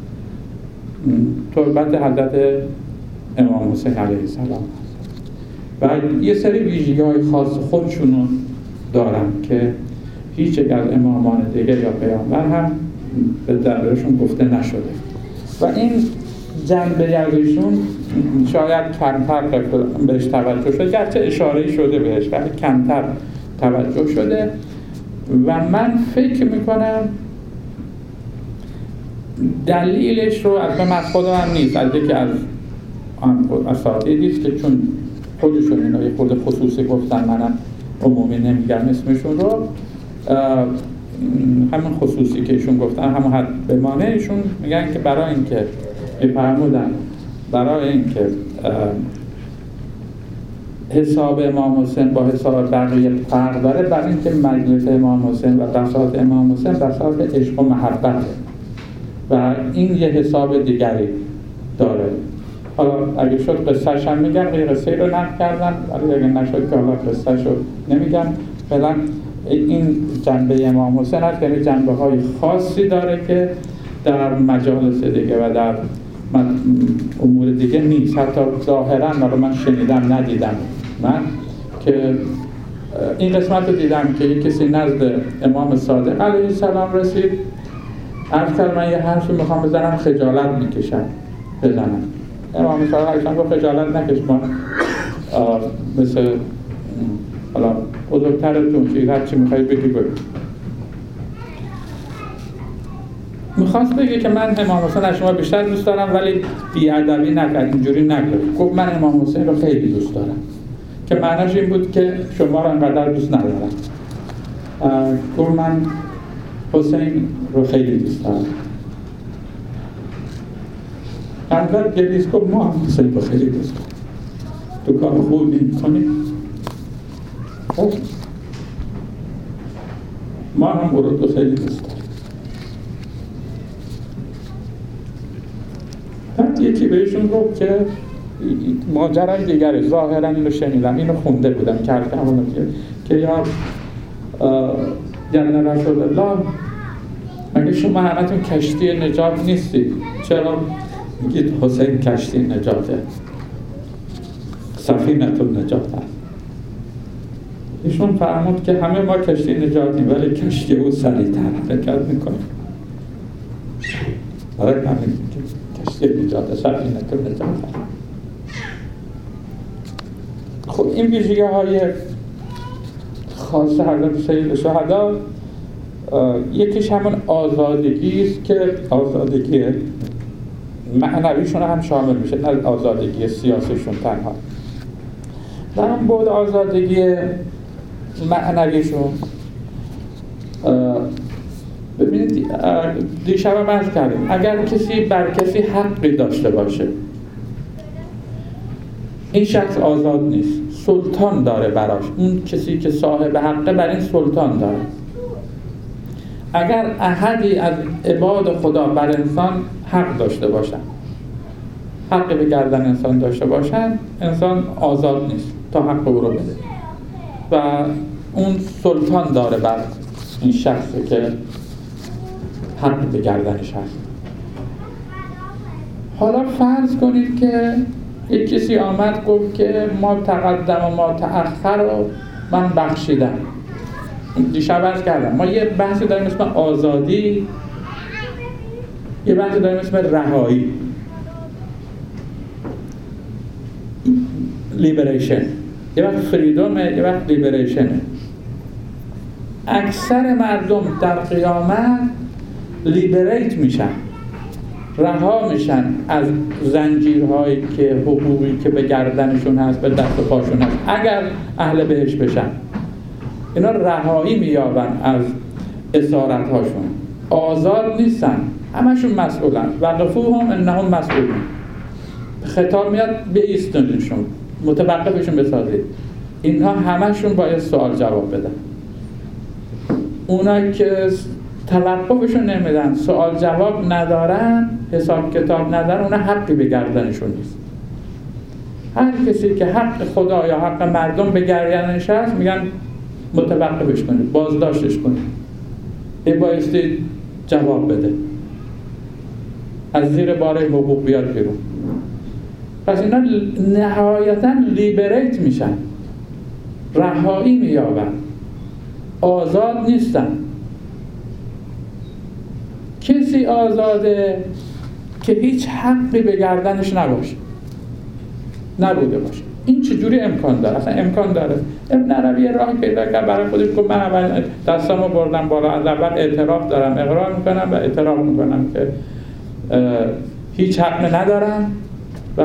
تربت حضرت امام حسین علیه السلام و یه سری ویژگی‌های خاص خودشونو دارن که هیچ یک از امامان دیگه یا پیامبر هم به دربارشون گفته نشده و این جنبه یقیشون شاید کمتر بهش توجه شده، گرچه اشاره‌ای شده بهش ولی کمتر توجه شده و من فکر میکنم دلیلش رو از من خودم نیست، از یکی از اساتیدیست که چون خودشون اینا یه خود خصوصی گفتن، منم عمومی نمیگم اسمشون رو، همین خصوصی که ایشون گفتن همون حد بمانه، ایشون میگن که برای اینکه میفرمودن برای اینکه حساب امام حسین با حساب بقیه فرق داره، برای اینکه مجلس امام حسین و بساط امام حسین بساط عشق و محبته و این یه حساب دیگری داره. حالا اگه شد قصه‌ش هم میگم، یه قصه رو نقل کردم ولی اگه نشد که حالا قصه‌ش رو نمیگم. فعلا این جنبه امام حسین هست، یعنی جنبه های خاصی داره که در مجالس دیگه و در امور دیگه نیست، حتی ظاهرا حالا من شنیدم ندیدم، من که این قسمت رو دیدم که یک کسی نزد امام صادق علیه السلام رسید، عرض کرد من یه حرفی میخوام بزنم، خجالت میکشم بزنم. امام صادق علیه السلام گفت خجالت نکش، ما مثل حالا بزرگترتون چیز هر چی میخوایی بگی بگو. میخواست بگه که من امام حسین از شما بیشتر دوست دارم ولی بی‌ادبی نکرد، اینجوری نگفت، گفت من امام حسین رو خیلی دوست دارم، که معناش این بود که شما رو انقدر دوست ندارم. گفت من حسین رو خیلی دوست دارم. اول گریز گفت ما هم حسین رو خیلی دوست دارم، تو کار خوبی میکنی؟ ما هم رو خیلی دوست دارم. بعد یکی بهشون گفت که ماجرای دیگری، ظاهرا اینو شنیدم، اینو خونده بودم که یا جنن رسول الله مگه شما همتون کشتی نجات نیستید؟ چرا میگید حسین کشتی نجاته، سفینه‌تون نجات هست؟ ایشون فرمود که همه ما کشتی نجاتیم ولی کشتی او سریع‌تر حرکت میکنه. برای همین کشتی نجات، سفینه‌تون نجات هست. خب این ویژگی‌های خاص حضرت سید شهدا، یکیش همون آزادگی است که آزادگی معنویشون هم شامل میشه، نه آزادگی سیاسیشون تنها. در اون بود آزادگی معنویشون، ببینید دیشب هم عرض کردیم اگر کسی بر کسی حقی داشته باشه، این شخص آزاد نیست، سلطان داره براش. اون کسی که صاحب حقه بر این سلطان داره. اگر احدی از عباد خدا بر انسان حق داشته باشن، حقی به گردن انسان داشته باشن، انسان آزاد نیست تا حق او رو بده و اون سلطان داره بر این شخصی که حق به گردنش هست. حالا فرض کنید که یک کسی آمد گفت که ما تقدم و ما تأخر رو من بخشیدم. دیشب عرض کردم ما یه بحثی داریم اسم آزادی، یه بحثی داریم اسم رهایی، لیبریشن. یه وقت فریدومه، یه وقت لیبریشنه. اکثر مردم در قیامت لیبریت میشن، رها میشن از زنجیرهایی که حقوقی که به گردنشون هست، به دست و پاشون هست، اگر اهل بهشت بشن. اینا رهایی مییابن از اسارت هاشون، آزاد نیستن، همشون مسئولن. وقفوهم انهم مسئولون. خطاب میاد به ایستونشون، متوقفشون بسازید. اینها همشون باید سوال جواب بدن. اونا که توقفشون نمیدن، سوال جواب ندارن، حساب کتاب ندارن، اونا حقی به گردنشون نیست. هر کسی که حق خدا یا حق مردم به گردنش هست میگن متوقفش کنید، بازداشتش کنید، این بایستی جواب بده، از زیر بار حقوق بیاد بیرون. پس اینا نهایتاً لیبریت میشن، رهایی مییابن، آزاد نیستن. کسی آزاده که هیچ حقی به گردنش نبوده باشه. این چجوری امکان داره؟ اصلا امکان داره. ابن عربی راهی پیدا کرد برای خودش، گفت من اول دستامو بردم بالا، از اول اعتراف دارم، اقرار میکنم و اعتراف میکنم که هیچ حق ندارم و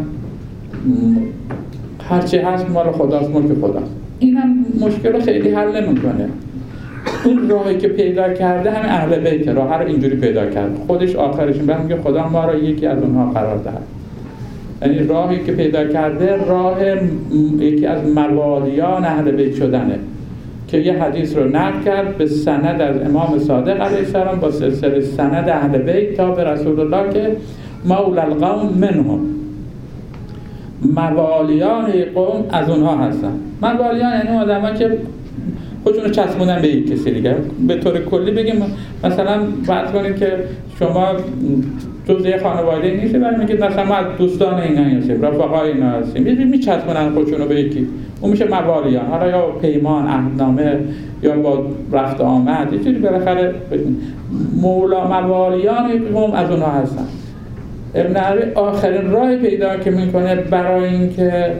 هرچی هست مال خداست، ملک خداست. این هم مشکل رو خیلی حل نمیکنه. اون راهی که پیدا کرده همین اهل بیت، راه رو اینجوری پیدا کرده، خودش آخرش میگه خدا ما رو یکی از اونها قرار دهد. یعنی راهی که پیدا کرده راه یکی از موالیان اهل بیت شدنه که یه حدیث رو نقل کرد به سند از امام صادق علیه السلام با سلسله سند اهل بیت تا به رسول الله که مولا القوم منهم، موالیان قوم از اونها هستن. موالیان یعنی آدم‌ها که خودشون رو چسبوندن به یک کسی دیگه. به طور کلی بگیم مثلا فرض کنید که شما جزء یه خانواده نیستی ولی میگید مثلا ما از دوستان اینا هستیم، رفقای اینا هستیم، یه میچسبونن خودشون رو به یکی، اون میشه موالیان. حالا یا پیمان، عهدنامه یا با رفت آمد، یه چیزی بالاخره مولا موالیان قوم از اونها هستن. ابن عربی آخرین راه پیدا که میکنه برای اینکه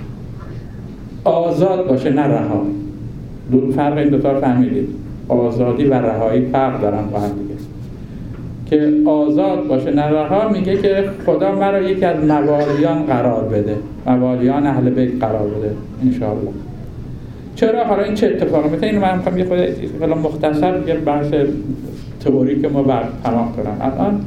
آزاد باشه نه رها. فرق این دوتا رو فهمیدید؟ آزادی و رهایی فرق دارن با هم دیگه. که آزاد باشه نه رها، میگه که خدا مرا یکی از موالیان قرار بده، موالیان اهل بیت قرار بده انشاءالله. چرا؟ حالا این چه اتفاقی میفته؟ اینو من میخوام یه خود مختصر یه بحث تئوری که ما تمام کنم. الان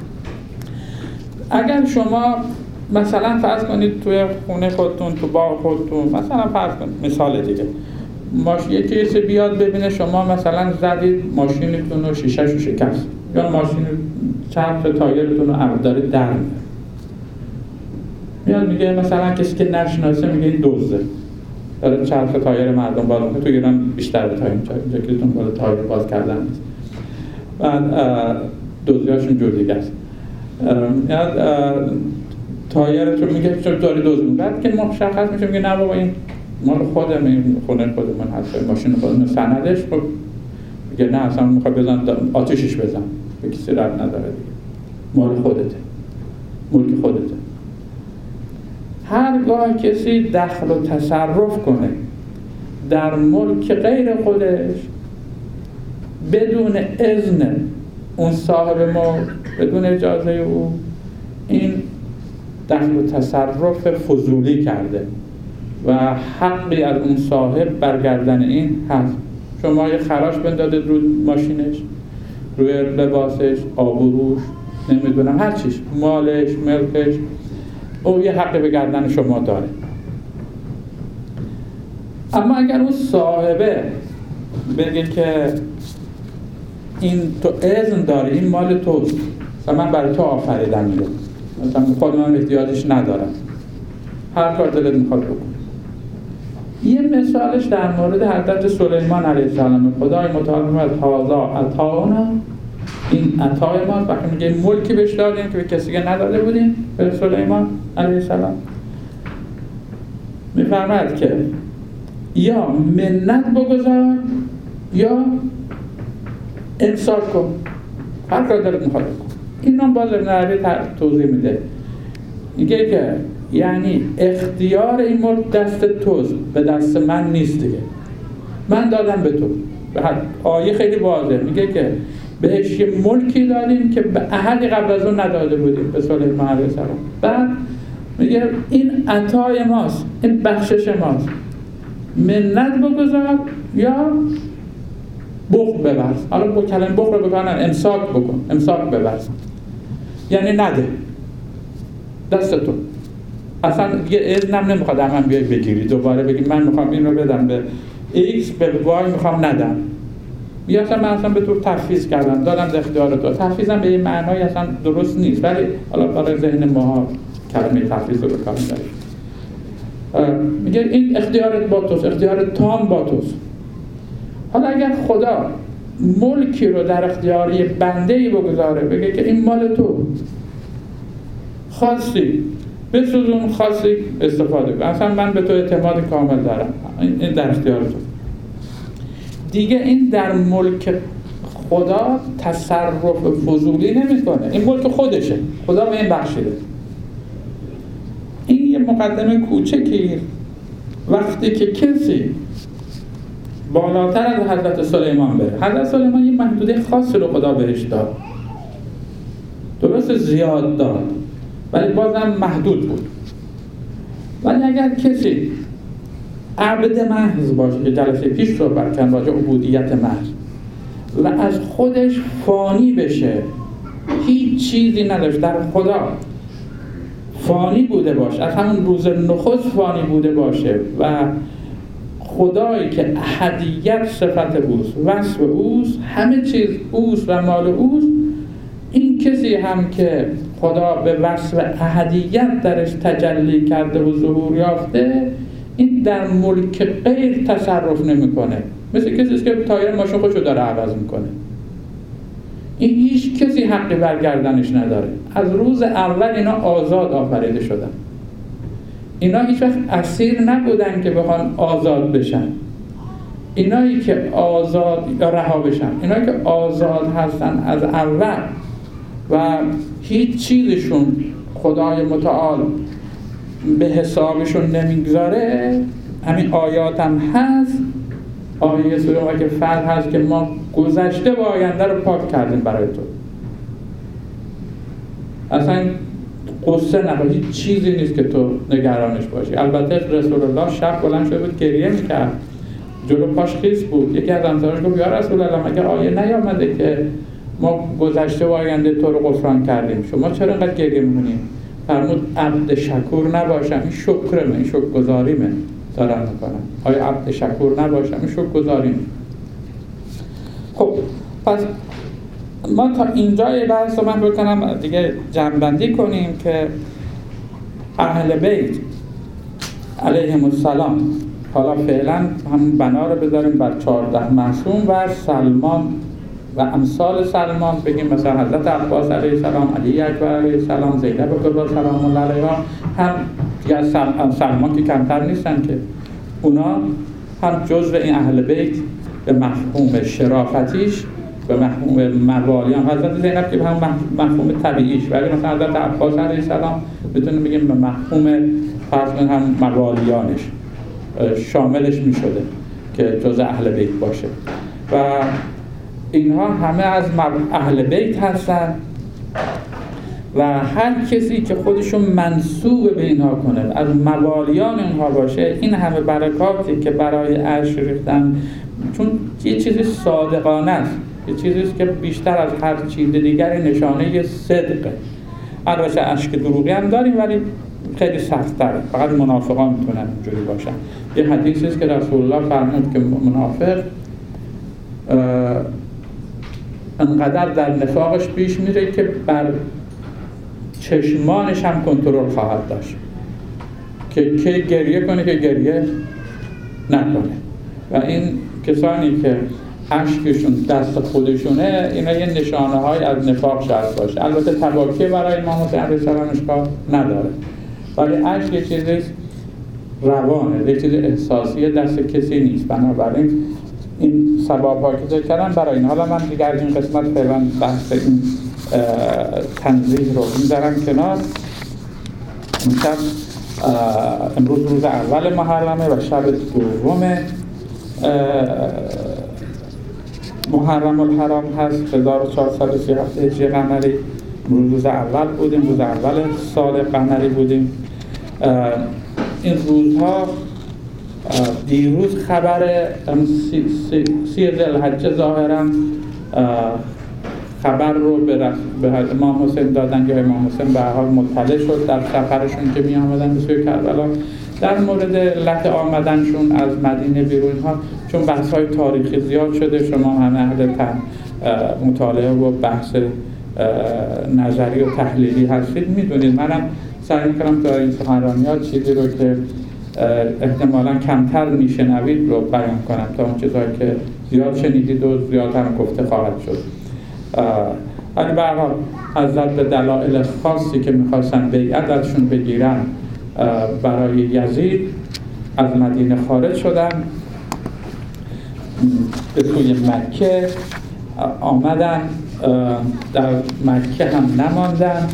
اگر شما مثلا فرض کنید توی خونه خودتون، تو باغ خودتون، مثلا فرض کنید مثال دیگه، یکی کسی بیاد ببینه شما مثلا زدید ماشینتون رو شیشه‌شو رو شکست، یا ماشین چرخ تایرتون رو داره در میاد، میگه مثلا کسی که نشناسه میگه این دزده، داره چرخ تایر مردم باز میکنه. تو ایران بیشتر به اینجا که دنبال تایر باز کردن نیست، بعد دزدیاشون جور دیگه است. تایرتون میگه چون داری دزد میکنه، بعد که مشخص میشه میگه نه بابا این مال خودم، این خونه خودمون هست، ماشین خودمون، سندش خب میگه نه اصلا میخوای بزن آتیشش بزن، به کسی ربط نداره دیگه، مال خودته، ملک خودته. هرگاه کسی دخل و تصرف کنه در ملک غیر خودش بدون اذن اون صاحب ملک، بدون اجازه او، این دخل و تصرف فضولی کرده و حقی از اون صاحب برگردن این هست. شما یه خراش بندادید روی ماشینش، روی لباسش، آبروش، نمیدونم هر چیش، مالش، ملکش، او یه حقی به گردن شما داره. اما اگر اون صاحبه بگه که این تو اذن داره، این مال توست و من برای تو آفریدم، میگه مثلا خود من احتیاجش ندارم، هر کار دلت میخواد بکن. یه مثالش در مورد حضرت سلیمان علیه السلام، خدای متعال میگه هذا عطاؤنا، این عطای ماست. وقتی میگه ملکی بهش دادیم که به کسی که نداده بودیم به سلیمان علیه السلام، میفرماید که یا منت بگذار یا امساک کن، هر کار دلت میخواد بکن. این هم باز ابن عربی توضیح میده، میگه که یعنی اختیار این ملک دست توست، به دست من نیست دیگه، من دادم به تو. آیه خیلی واضحه، میگه که بهش یه ملکی دادیم که به احدی قبل از اون نداده بودیم، به سلیمان علیه السلام. بعد میگه این عطای ماست، این بخشش ماست، منت بگذار یا بخل ببرز. حالا با کلمه بخل رو بکنن امساک بکن، امساک ببرز، یعنی نده، دست تو. اصلا یه اذنم نمیخواد من بیای بگیری دوباره بگی من میخوام این رو بدم به ایکس، به وای میخوام ندم. یا اصلا من اصلا به تو تفویض کردم، دادم در اختیار تو. تفویضم به این معنای اصلا درست نیست، ولی حالا برای ذهن ماها کلمه تفویض رو بکار می‌بریم. میگه این اختیارت با توست، اختیار تام با توست. حالا اگر خدا ملکی رو در اختیار یه بنده‌ای بگذاره، بگه که این مال تو، خواستی بسوزون، خواستی استفاده کن، اصلا من به تو اعتماد کامل دارم، این در اختیار تو. دیگه این در ملک خدا تصرف فضولی نمیکنه، این ملک خودشه، خدا به این بخشیده. این یه مقدمه کوچکی. وقتی که کسی بالاتر از حضرت سلیمان بره، حضرت سلیمان یه محدوده خاصی رو خدا بهش داد، درست زیاد داد ولی بازم محدود بود. ولی اگر کسی عبد محض باشه که جلسه پیش صحبت کردن راجع عبودیت محض و از خودش فانی بشه، هیچ چیزی نداشت، در خدا فانی بوده باشه، از همون روز نخست فانی بوده باشه و خدایی که احدیت صفت اوست، وصف اوست، همه چیز اوست و مال اوست، این کسی هم که خدا به وصف احدیت درش تجلی کرده و ظهور یافته، این در ملک غیر تصرف نمیکنه. مثل کسی که تایر ماشین خودشو داره عوض میکنه، این هیچ کسی حقی برگردنش نداره. از روز اول اینا آزاد آفریده شدن، اینا هیچ وقت اسیر نبودن که بخوان آزاد بشن. اینایی که آزاد یا رها بشن، اینایی که آزاد هستن از اول و هیچ چیزشون خدای متعال به حسابشون نمیگذاره. همین آیات هم هست، آیه سوره که فرض هست که ما گذشته و آینده رو پاک کردیم برای تو، اصلا قصه نباید، هیچ چیزی نیست که تو نگرانش باشی. البته رسول الله شب بلند شده بود گریه میکرد، جلو پاش خیس بود. یکی از همسراش گفت یا رسول الله مگه آیه نیامده که ما گذشته و آینده تو رو غفران کردیم، شما چرا اینقدر گریه می‌کنید؟ فرمود عبد شکور نباشم، این شکرمه، این شکرگزاریمه دارم میکنم. آیا عبد شکور نباشم، این شکرگزاریمه. خب پس ما تا اینجای بحث رو من بکنم دیگه جمع‌بندی کنیم که اهل بیت علیهم السلام، حالا فعلا هم بنا رو بذاریم بر 14 معصوم و سلمان و امثال سلمان، بگیم مثلا حضرت عباس علیه السلام، علی اکبر علیه السلام، زینب کبرا سلام الله علیها، هم یا سلمان که کمتر نیستن که اونا هم جزء این اهل بیت به مفهوم شرافتیش، به مفهوم موالیان. حضرت زینب که هم مفهوم طبیعیش، ولی مثلا حضرت عباس علیه السلام بتونیم بگیم به مفهوم فرض هم موالیانش شاملش می شده که جزء اهل بیت باشه و اینها همه از اهل بیت هستن و هر کسی که خودشون منسوب به اینها کنه، از موالیان اینها باشه، این همه برکاتی که برای عرش ریختن، چون یه چیزی صادقانه است، یه چیزیست که بیشتر از هر چیز دیگری نشانه صدقه. البته اشک دروغی هم داریم ولی خیلی سخت‌تره، فقط منافقان میتونن اینجوری باشن. یه حدیثی است که رسول الله فرمود که منافق انقدر در نفاقش پیش میره که بر چشمانش هم کنترل خواهد داشت که گریه کنه که گریه نکنه. و این کسانی که اشکشون دست خودشونه، اینا یه نشانه های از نفاق شاید باشه. البته تباکی برای امام حسین علیه السلام اشکال نداره، ولی اشک یه چیزی روانه، یه چیزی احساسی دست کسی نیست. بنابراین این سباب‌ها که ذکر کردم برای این. حالا من دیگر از این قسمت فعلا بحث این تنزیه رو میذارم کنار. امشب امروز روز اول محرمه و شب دوم محرم الحرام هست، 1437 هجری قمری. روز اول بودیم، روز اول سال قمری بودیم. این روزها دیروز خبر 30 ذوالحجه ظاهرا خبر رو به امام حسین دادن یا امام حسین به هر حال مطلع شد در سفرشون که می آمدن به سوی کربلا در مورد علت آمدنشون از مدینه بیرون ها. چون بحث های تاریخی زیاد شده، شما همه اهل مطالعه و بحث نظری و تحلیلی هستید میدونید. منم سعی میکنم در این سخنرانیات چیزی رو که احتمالاً کمتر میشنوید رو بیان کنم تا اون چیزایی که زیاد شنیدید و زیاد هم گفته خواهد شد. ولی به هر حال حضرت به دلایل خاصی که میخواستن بیعت ازشون بگیرن برای یزید از مدینه خارج شدن، به سوی مکه آمدن. در مکه هم نماندن،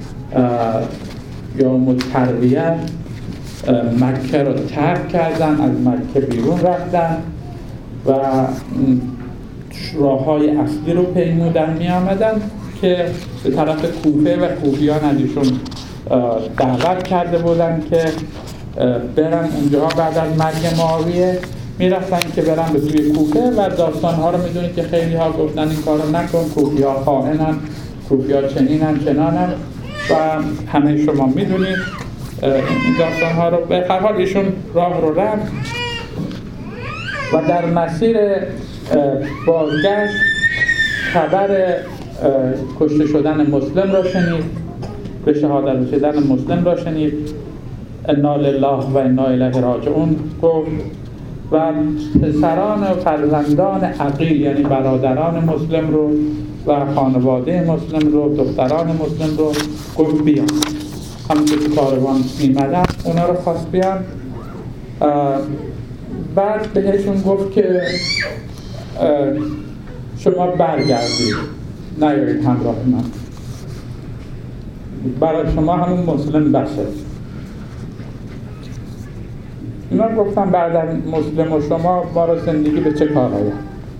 یوم الترویه مکه رو ترک کردن، از مکه بیرون رفتن و راههای اصلی رو پیمودن می آمدن که به طرف کوفه و کوفیان ازشون دعوت کرده بودن که برن اونجا. بعد از مرگ معاویه می رفتن که برن به سوی کوفه و داستانها رو می دونید که خیلی ها گفتن این کار رو نکن، کوفی ها خائنن، کوفی ها چنینن چنانن و همه شما می دونید این داستانها رو. به هر حال ایشون راه رو رفت و در مسیر بازگشت خبر کشته شدن مسلم را شنید، به شهادت رسیدن مسلم را شنید. انا لله و انا الیه راجعون گفت و پسران و فرزندان عقیل یعنی برادران مسلم رو و خانواده مسلم رو، دختران مسلم رو گفت بیان. همونطور که کاروان میمدن اونا رو خواست بیان. بعد بهشون گفت که شما برگردید، نیایید همراه من، برای شما همون مسلم بسه. اینا گفتن بعد از مسلم و شما ما را زندگی به چه کار آید؟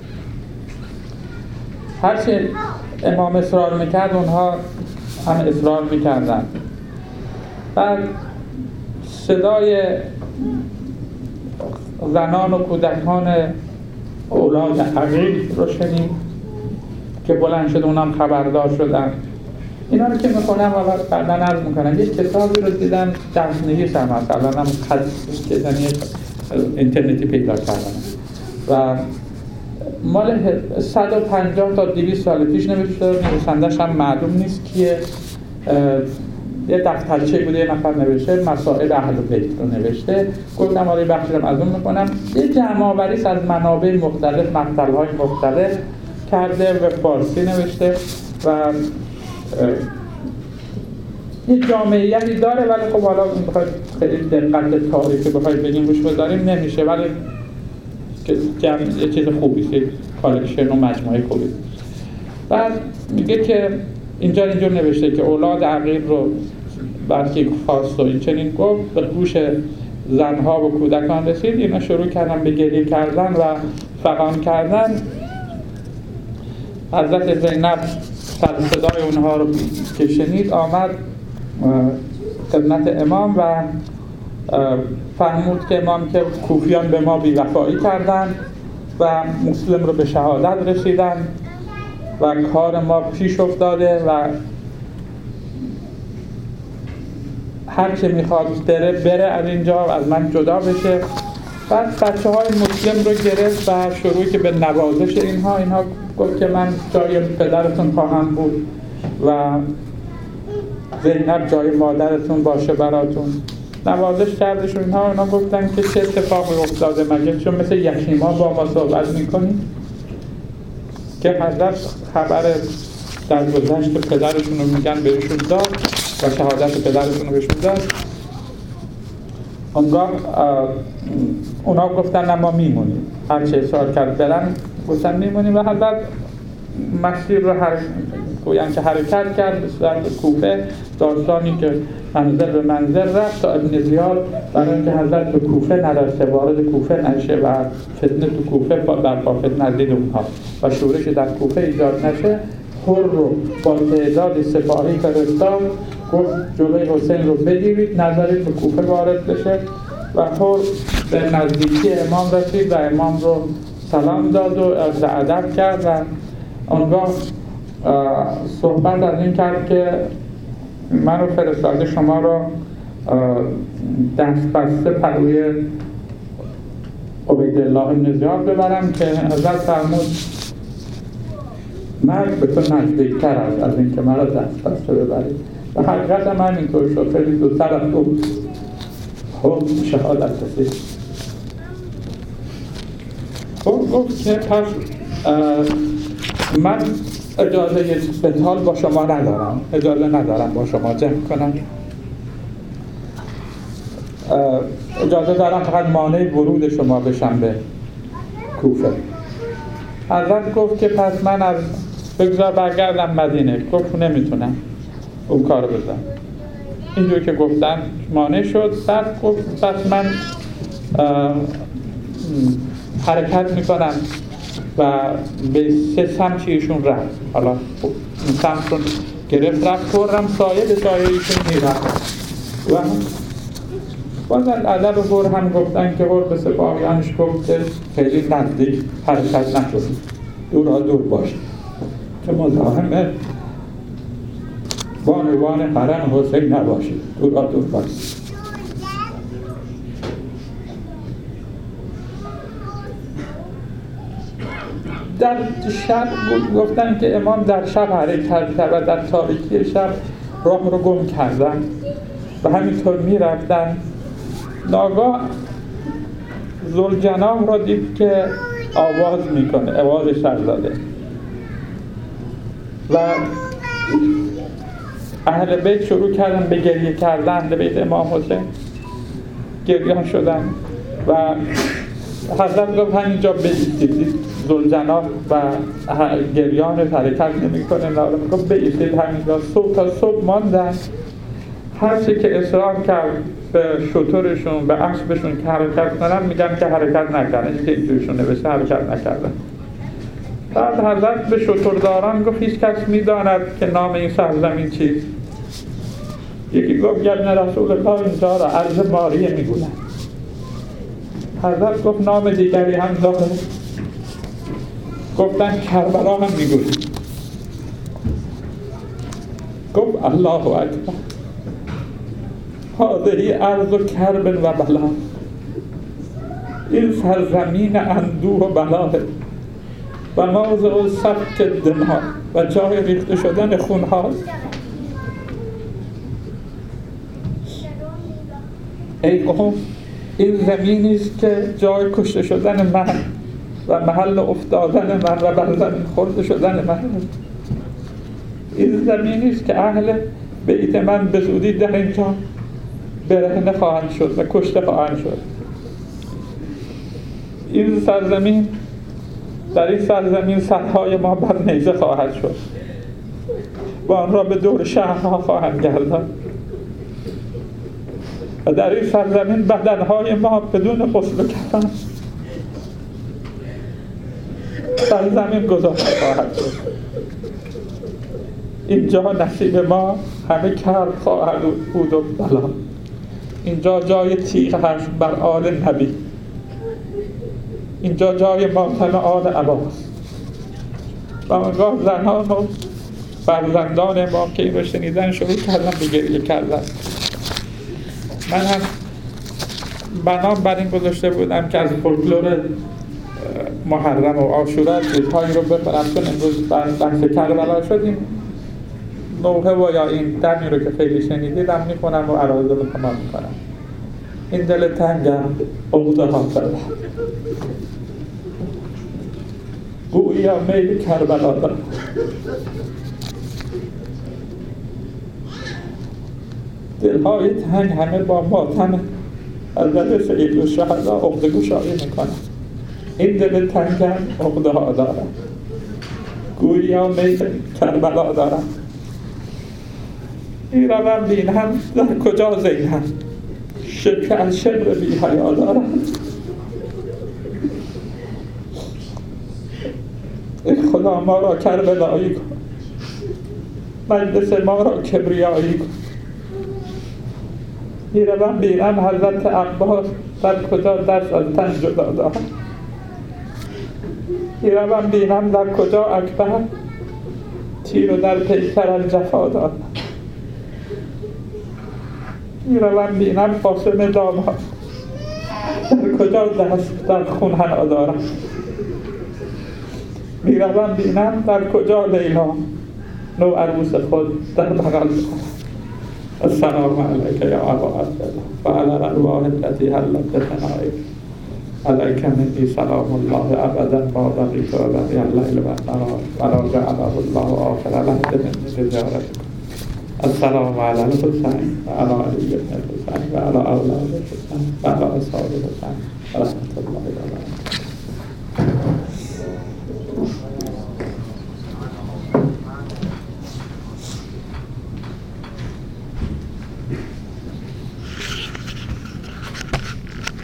هرچی امام اصرار میکرد اونها هم اصرار میکردن. بعد صدای زنان و کودکان اولاد عقیل رو شنید که بلند شد، اونم خبردار شدن. اینا رو که میخونم و بعدا عرض میکنم یک کتابی رو دیدم دست‌نویس هم هست، الان هم اینترنتی پیدا کردم و مال 150 تا 200 سال پیش نوشته، نویسندش هم معلوم نیست کیه. یه دفترچه بوده، یه نفر نوشته مسائل اهل بیت رو نوشته. گفتم آره بخشی رو از اون میکنم. یه جمع‌آوری از منابع مختلف، مقطع‌های مختلف کرده و فارسی نوشته و یه جامعیتی داره، ولی خب حالا بخواید خیلی دقت تاریخی بخواید بگیم روش بذاریم نمیشه، ولی یه چیز خوبیست، یه کالکشن و مجموعه خوبی. بعد میگه که اینجور نوشته که اولاد عقیل رو برکی خواست و این چنین گفت، به گوش زنها و کودکان رسید. اینا شروع کردن به گریه کردن و فغان کردن. حضرت زینب سر صدای اونها رو که شنید آمد خدمت امام و فهمود که امام که کوفیان به ما بی‌وفایی کردن و مسلم رو به شهادت رسیدن و کار ما پیش افتاده و هر که میخواد بره از اینجا از من جدا بشه. بعد بچه های مسلم رو گرفت و شروع که به نوازش اینها گفت که من جای پدرتون خواهم بود و زینب جای مادرتون باشه براتون. نوازش کردش و اینا گفتن که چه اتفاقی افتاده، مگه چون مثل یتیما با ما صحبت میکنیم؟ که حضرت خبر در گذشت پدرشون رو میگن بهشون داد و شهادت پدرشون رو بهشون داد. اونگاه اونا گفتن نه ما میمونیم، هرچه اصرار کرد برن گفتن میمونیم و حضرت مسیر رو گویان که حرکت کرد به صورت کوفه. داستانی که منزل به منزل رفت تا ابن زیاد برای اینکه حضرت به کوفه نرسه، وارد کوفه نشه و فتنه تو کوفه برپا فتنه نزدید اونها و شورش در کوفه ایجاد نشه، حر رو با تعداد سپاهی فرستاد، گفت جلوی حسین رو بگیرید نذارید به کوفه وارد بشه و حر به نزدیکی امام رسید و امام رو سلام داد و عرض ادب کرد و آنگاه صحبت از این کرد که من رو فرستاده شما رو دست بسته پروی عبیدالله بن زیاد ببرم که حضرت فرمود مرگ به تو نزدیکتر است از این که من رو دست بسته ببرید. و حقیقت هم همینطور شد. خیلی زودتر از تو حکم شهادت رسید. گفت که پس من اجازه قتال با شما ندارم، اجازه ندارم با شما جنگ کنم، اجازه دارم فقط مانع ورود شما بشم به کوفه. حضرت گفت که پس من از بگذار برگردم مدینه. گفت نمیتونم اون کارو بزنم. اینجور که گفتن مانع شد. بعد گفت پس من حرکت میکنم و به سه سمت ایشون رفت. حالا این سمت رو گرفت رفت خورم سایه به سایه ایشون میرفت و بازن ادب هر هم گفتن که هر به سپاهیانش گفت که خیلی نزدیک حرکت نکنید، دور باشید که مزاحم بانوان حرم حسین نباشید، دور باشید. در شب گفتن که امام در شب حرکت کرد و در تاریکی شب راه رو گم کردن و همینطور میرفتن. ناگاه ذوالجناح را دید که آواز میکنه، آواز شهزاده، و اهل بیت شروع کردن به گریه کردن. اهل بیت امام حسین گریان شدن و حضرت گفت همینجا بایستید. ذوالجناح و گریان حرکت نمیکنه، ناله میگفت بایستید همینجا. صبح تا صبح ماندن. هر چی که اصرار کرد به شترشون به اسبشون که حرکت کنن، میگن که حرکت نکردن، که اینجورشون نوشته حرکت نکردن. بعد حضرت به شترداران گفت هیچ کس میداند که نام این سرزمین چیست؟ یکی گفت ابن رسول الله اینجا را ارض ماریه میگونن. حضرت گفت نام دیگری هم داره. گفتن کربلا هم میگونن. گفت الله اکبر، هذه ارض کرب و بلا، این سرزمین اندوه و بلاه و موضع سفک دماء و جای ریخته شدن خون هاست. ای قوم، این زمینی است که جای کشته شدن من و محل افتادن من و بر زمین خورده شدن من. این زمینی است که اهل بیت من به زودی در اینجا برهنه خواهند شد و کشته خواهند شد. این سرزمین، در این سرزمین سرهای ما بر نیزه خواهد شد و آن را به دور شهرها خواهند گرداند و در این سرزمین بدنهای ما بدون غسل و کفن در زمین گذاشته خواهد شد. اینجا نصیب ما همه کرب خواهد بود و بلا. اینجا جای تیغ هست بر آل نبی، اینجا جای ماتم آل عباس. و آنگاه زنان و فرزندان ما که این رو شنیدن شروع کردن به گریه کردن. من هم بنام بر این گذاشته بودم که از فولکلور محرم و عاشورا چیزهایی رو بخونم، چون امروز بحث کربلا شدیم. نوحه و یا این دمی رو که خیلی شنیدیدم میخونم و عرایض رو تمام میکنم. این دل تنگم عقده ها کرده، گویا میل کربلا دارم. دلهای تنگ همه با ماتم از دل سید الشهدا عقده گشایی میکنم. این دل تنگم عقده ها دارم، گویا میل کربلا دارم. این روم بینم در کجا زینم، شکر از شبر بی حیا دارم. ای خدا ما را کربلایی کن، مجلس ما را کبریایی کن. این روم بینم حضرت عباس در کجا دست از تن جدا دارم. این روم بینم در کجا اکبر تیر و در پیکر از جفا دارم. میروم بینم قاسم داماد در کجا دست در خون حنا دارم. میروم بینم در کجا لیلا نو عروس خود در بغل دارم. السلام عليك يا أبا عبد الله وعلى الأرواح التي هلت بثنائك عليك مني سلام الله أبدا ما بقيت وبقي الليل والنهار ولو جعله الله آخر لحظة من زيارتكم. السلام على الحسين وعلى علي بن الحسين وعلى أولاد الحسين وعلى أصحاب الحسين ورحمة الله وبركاته.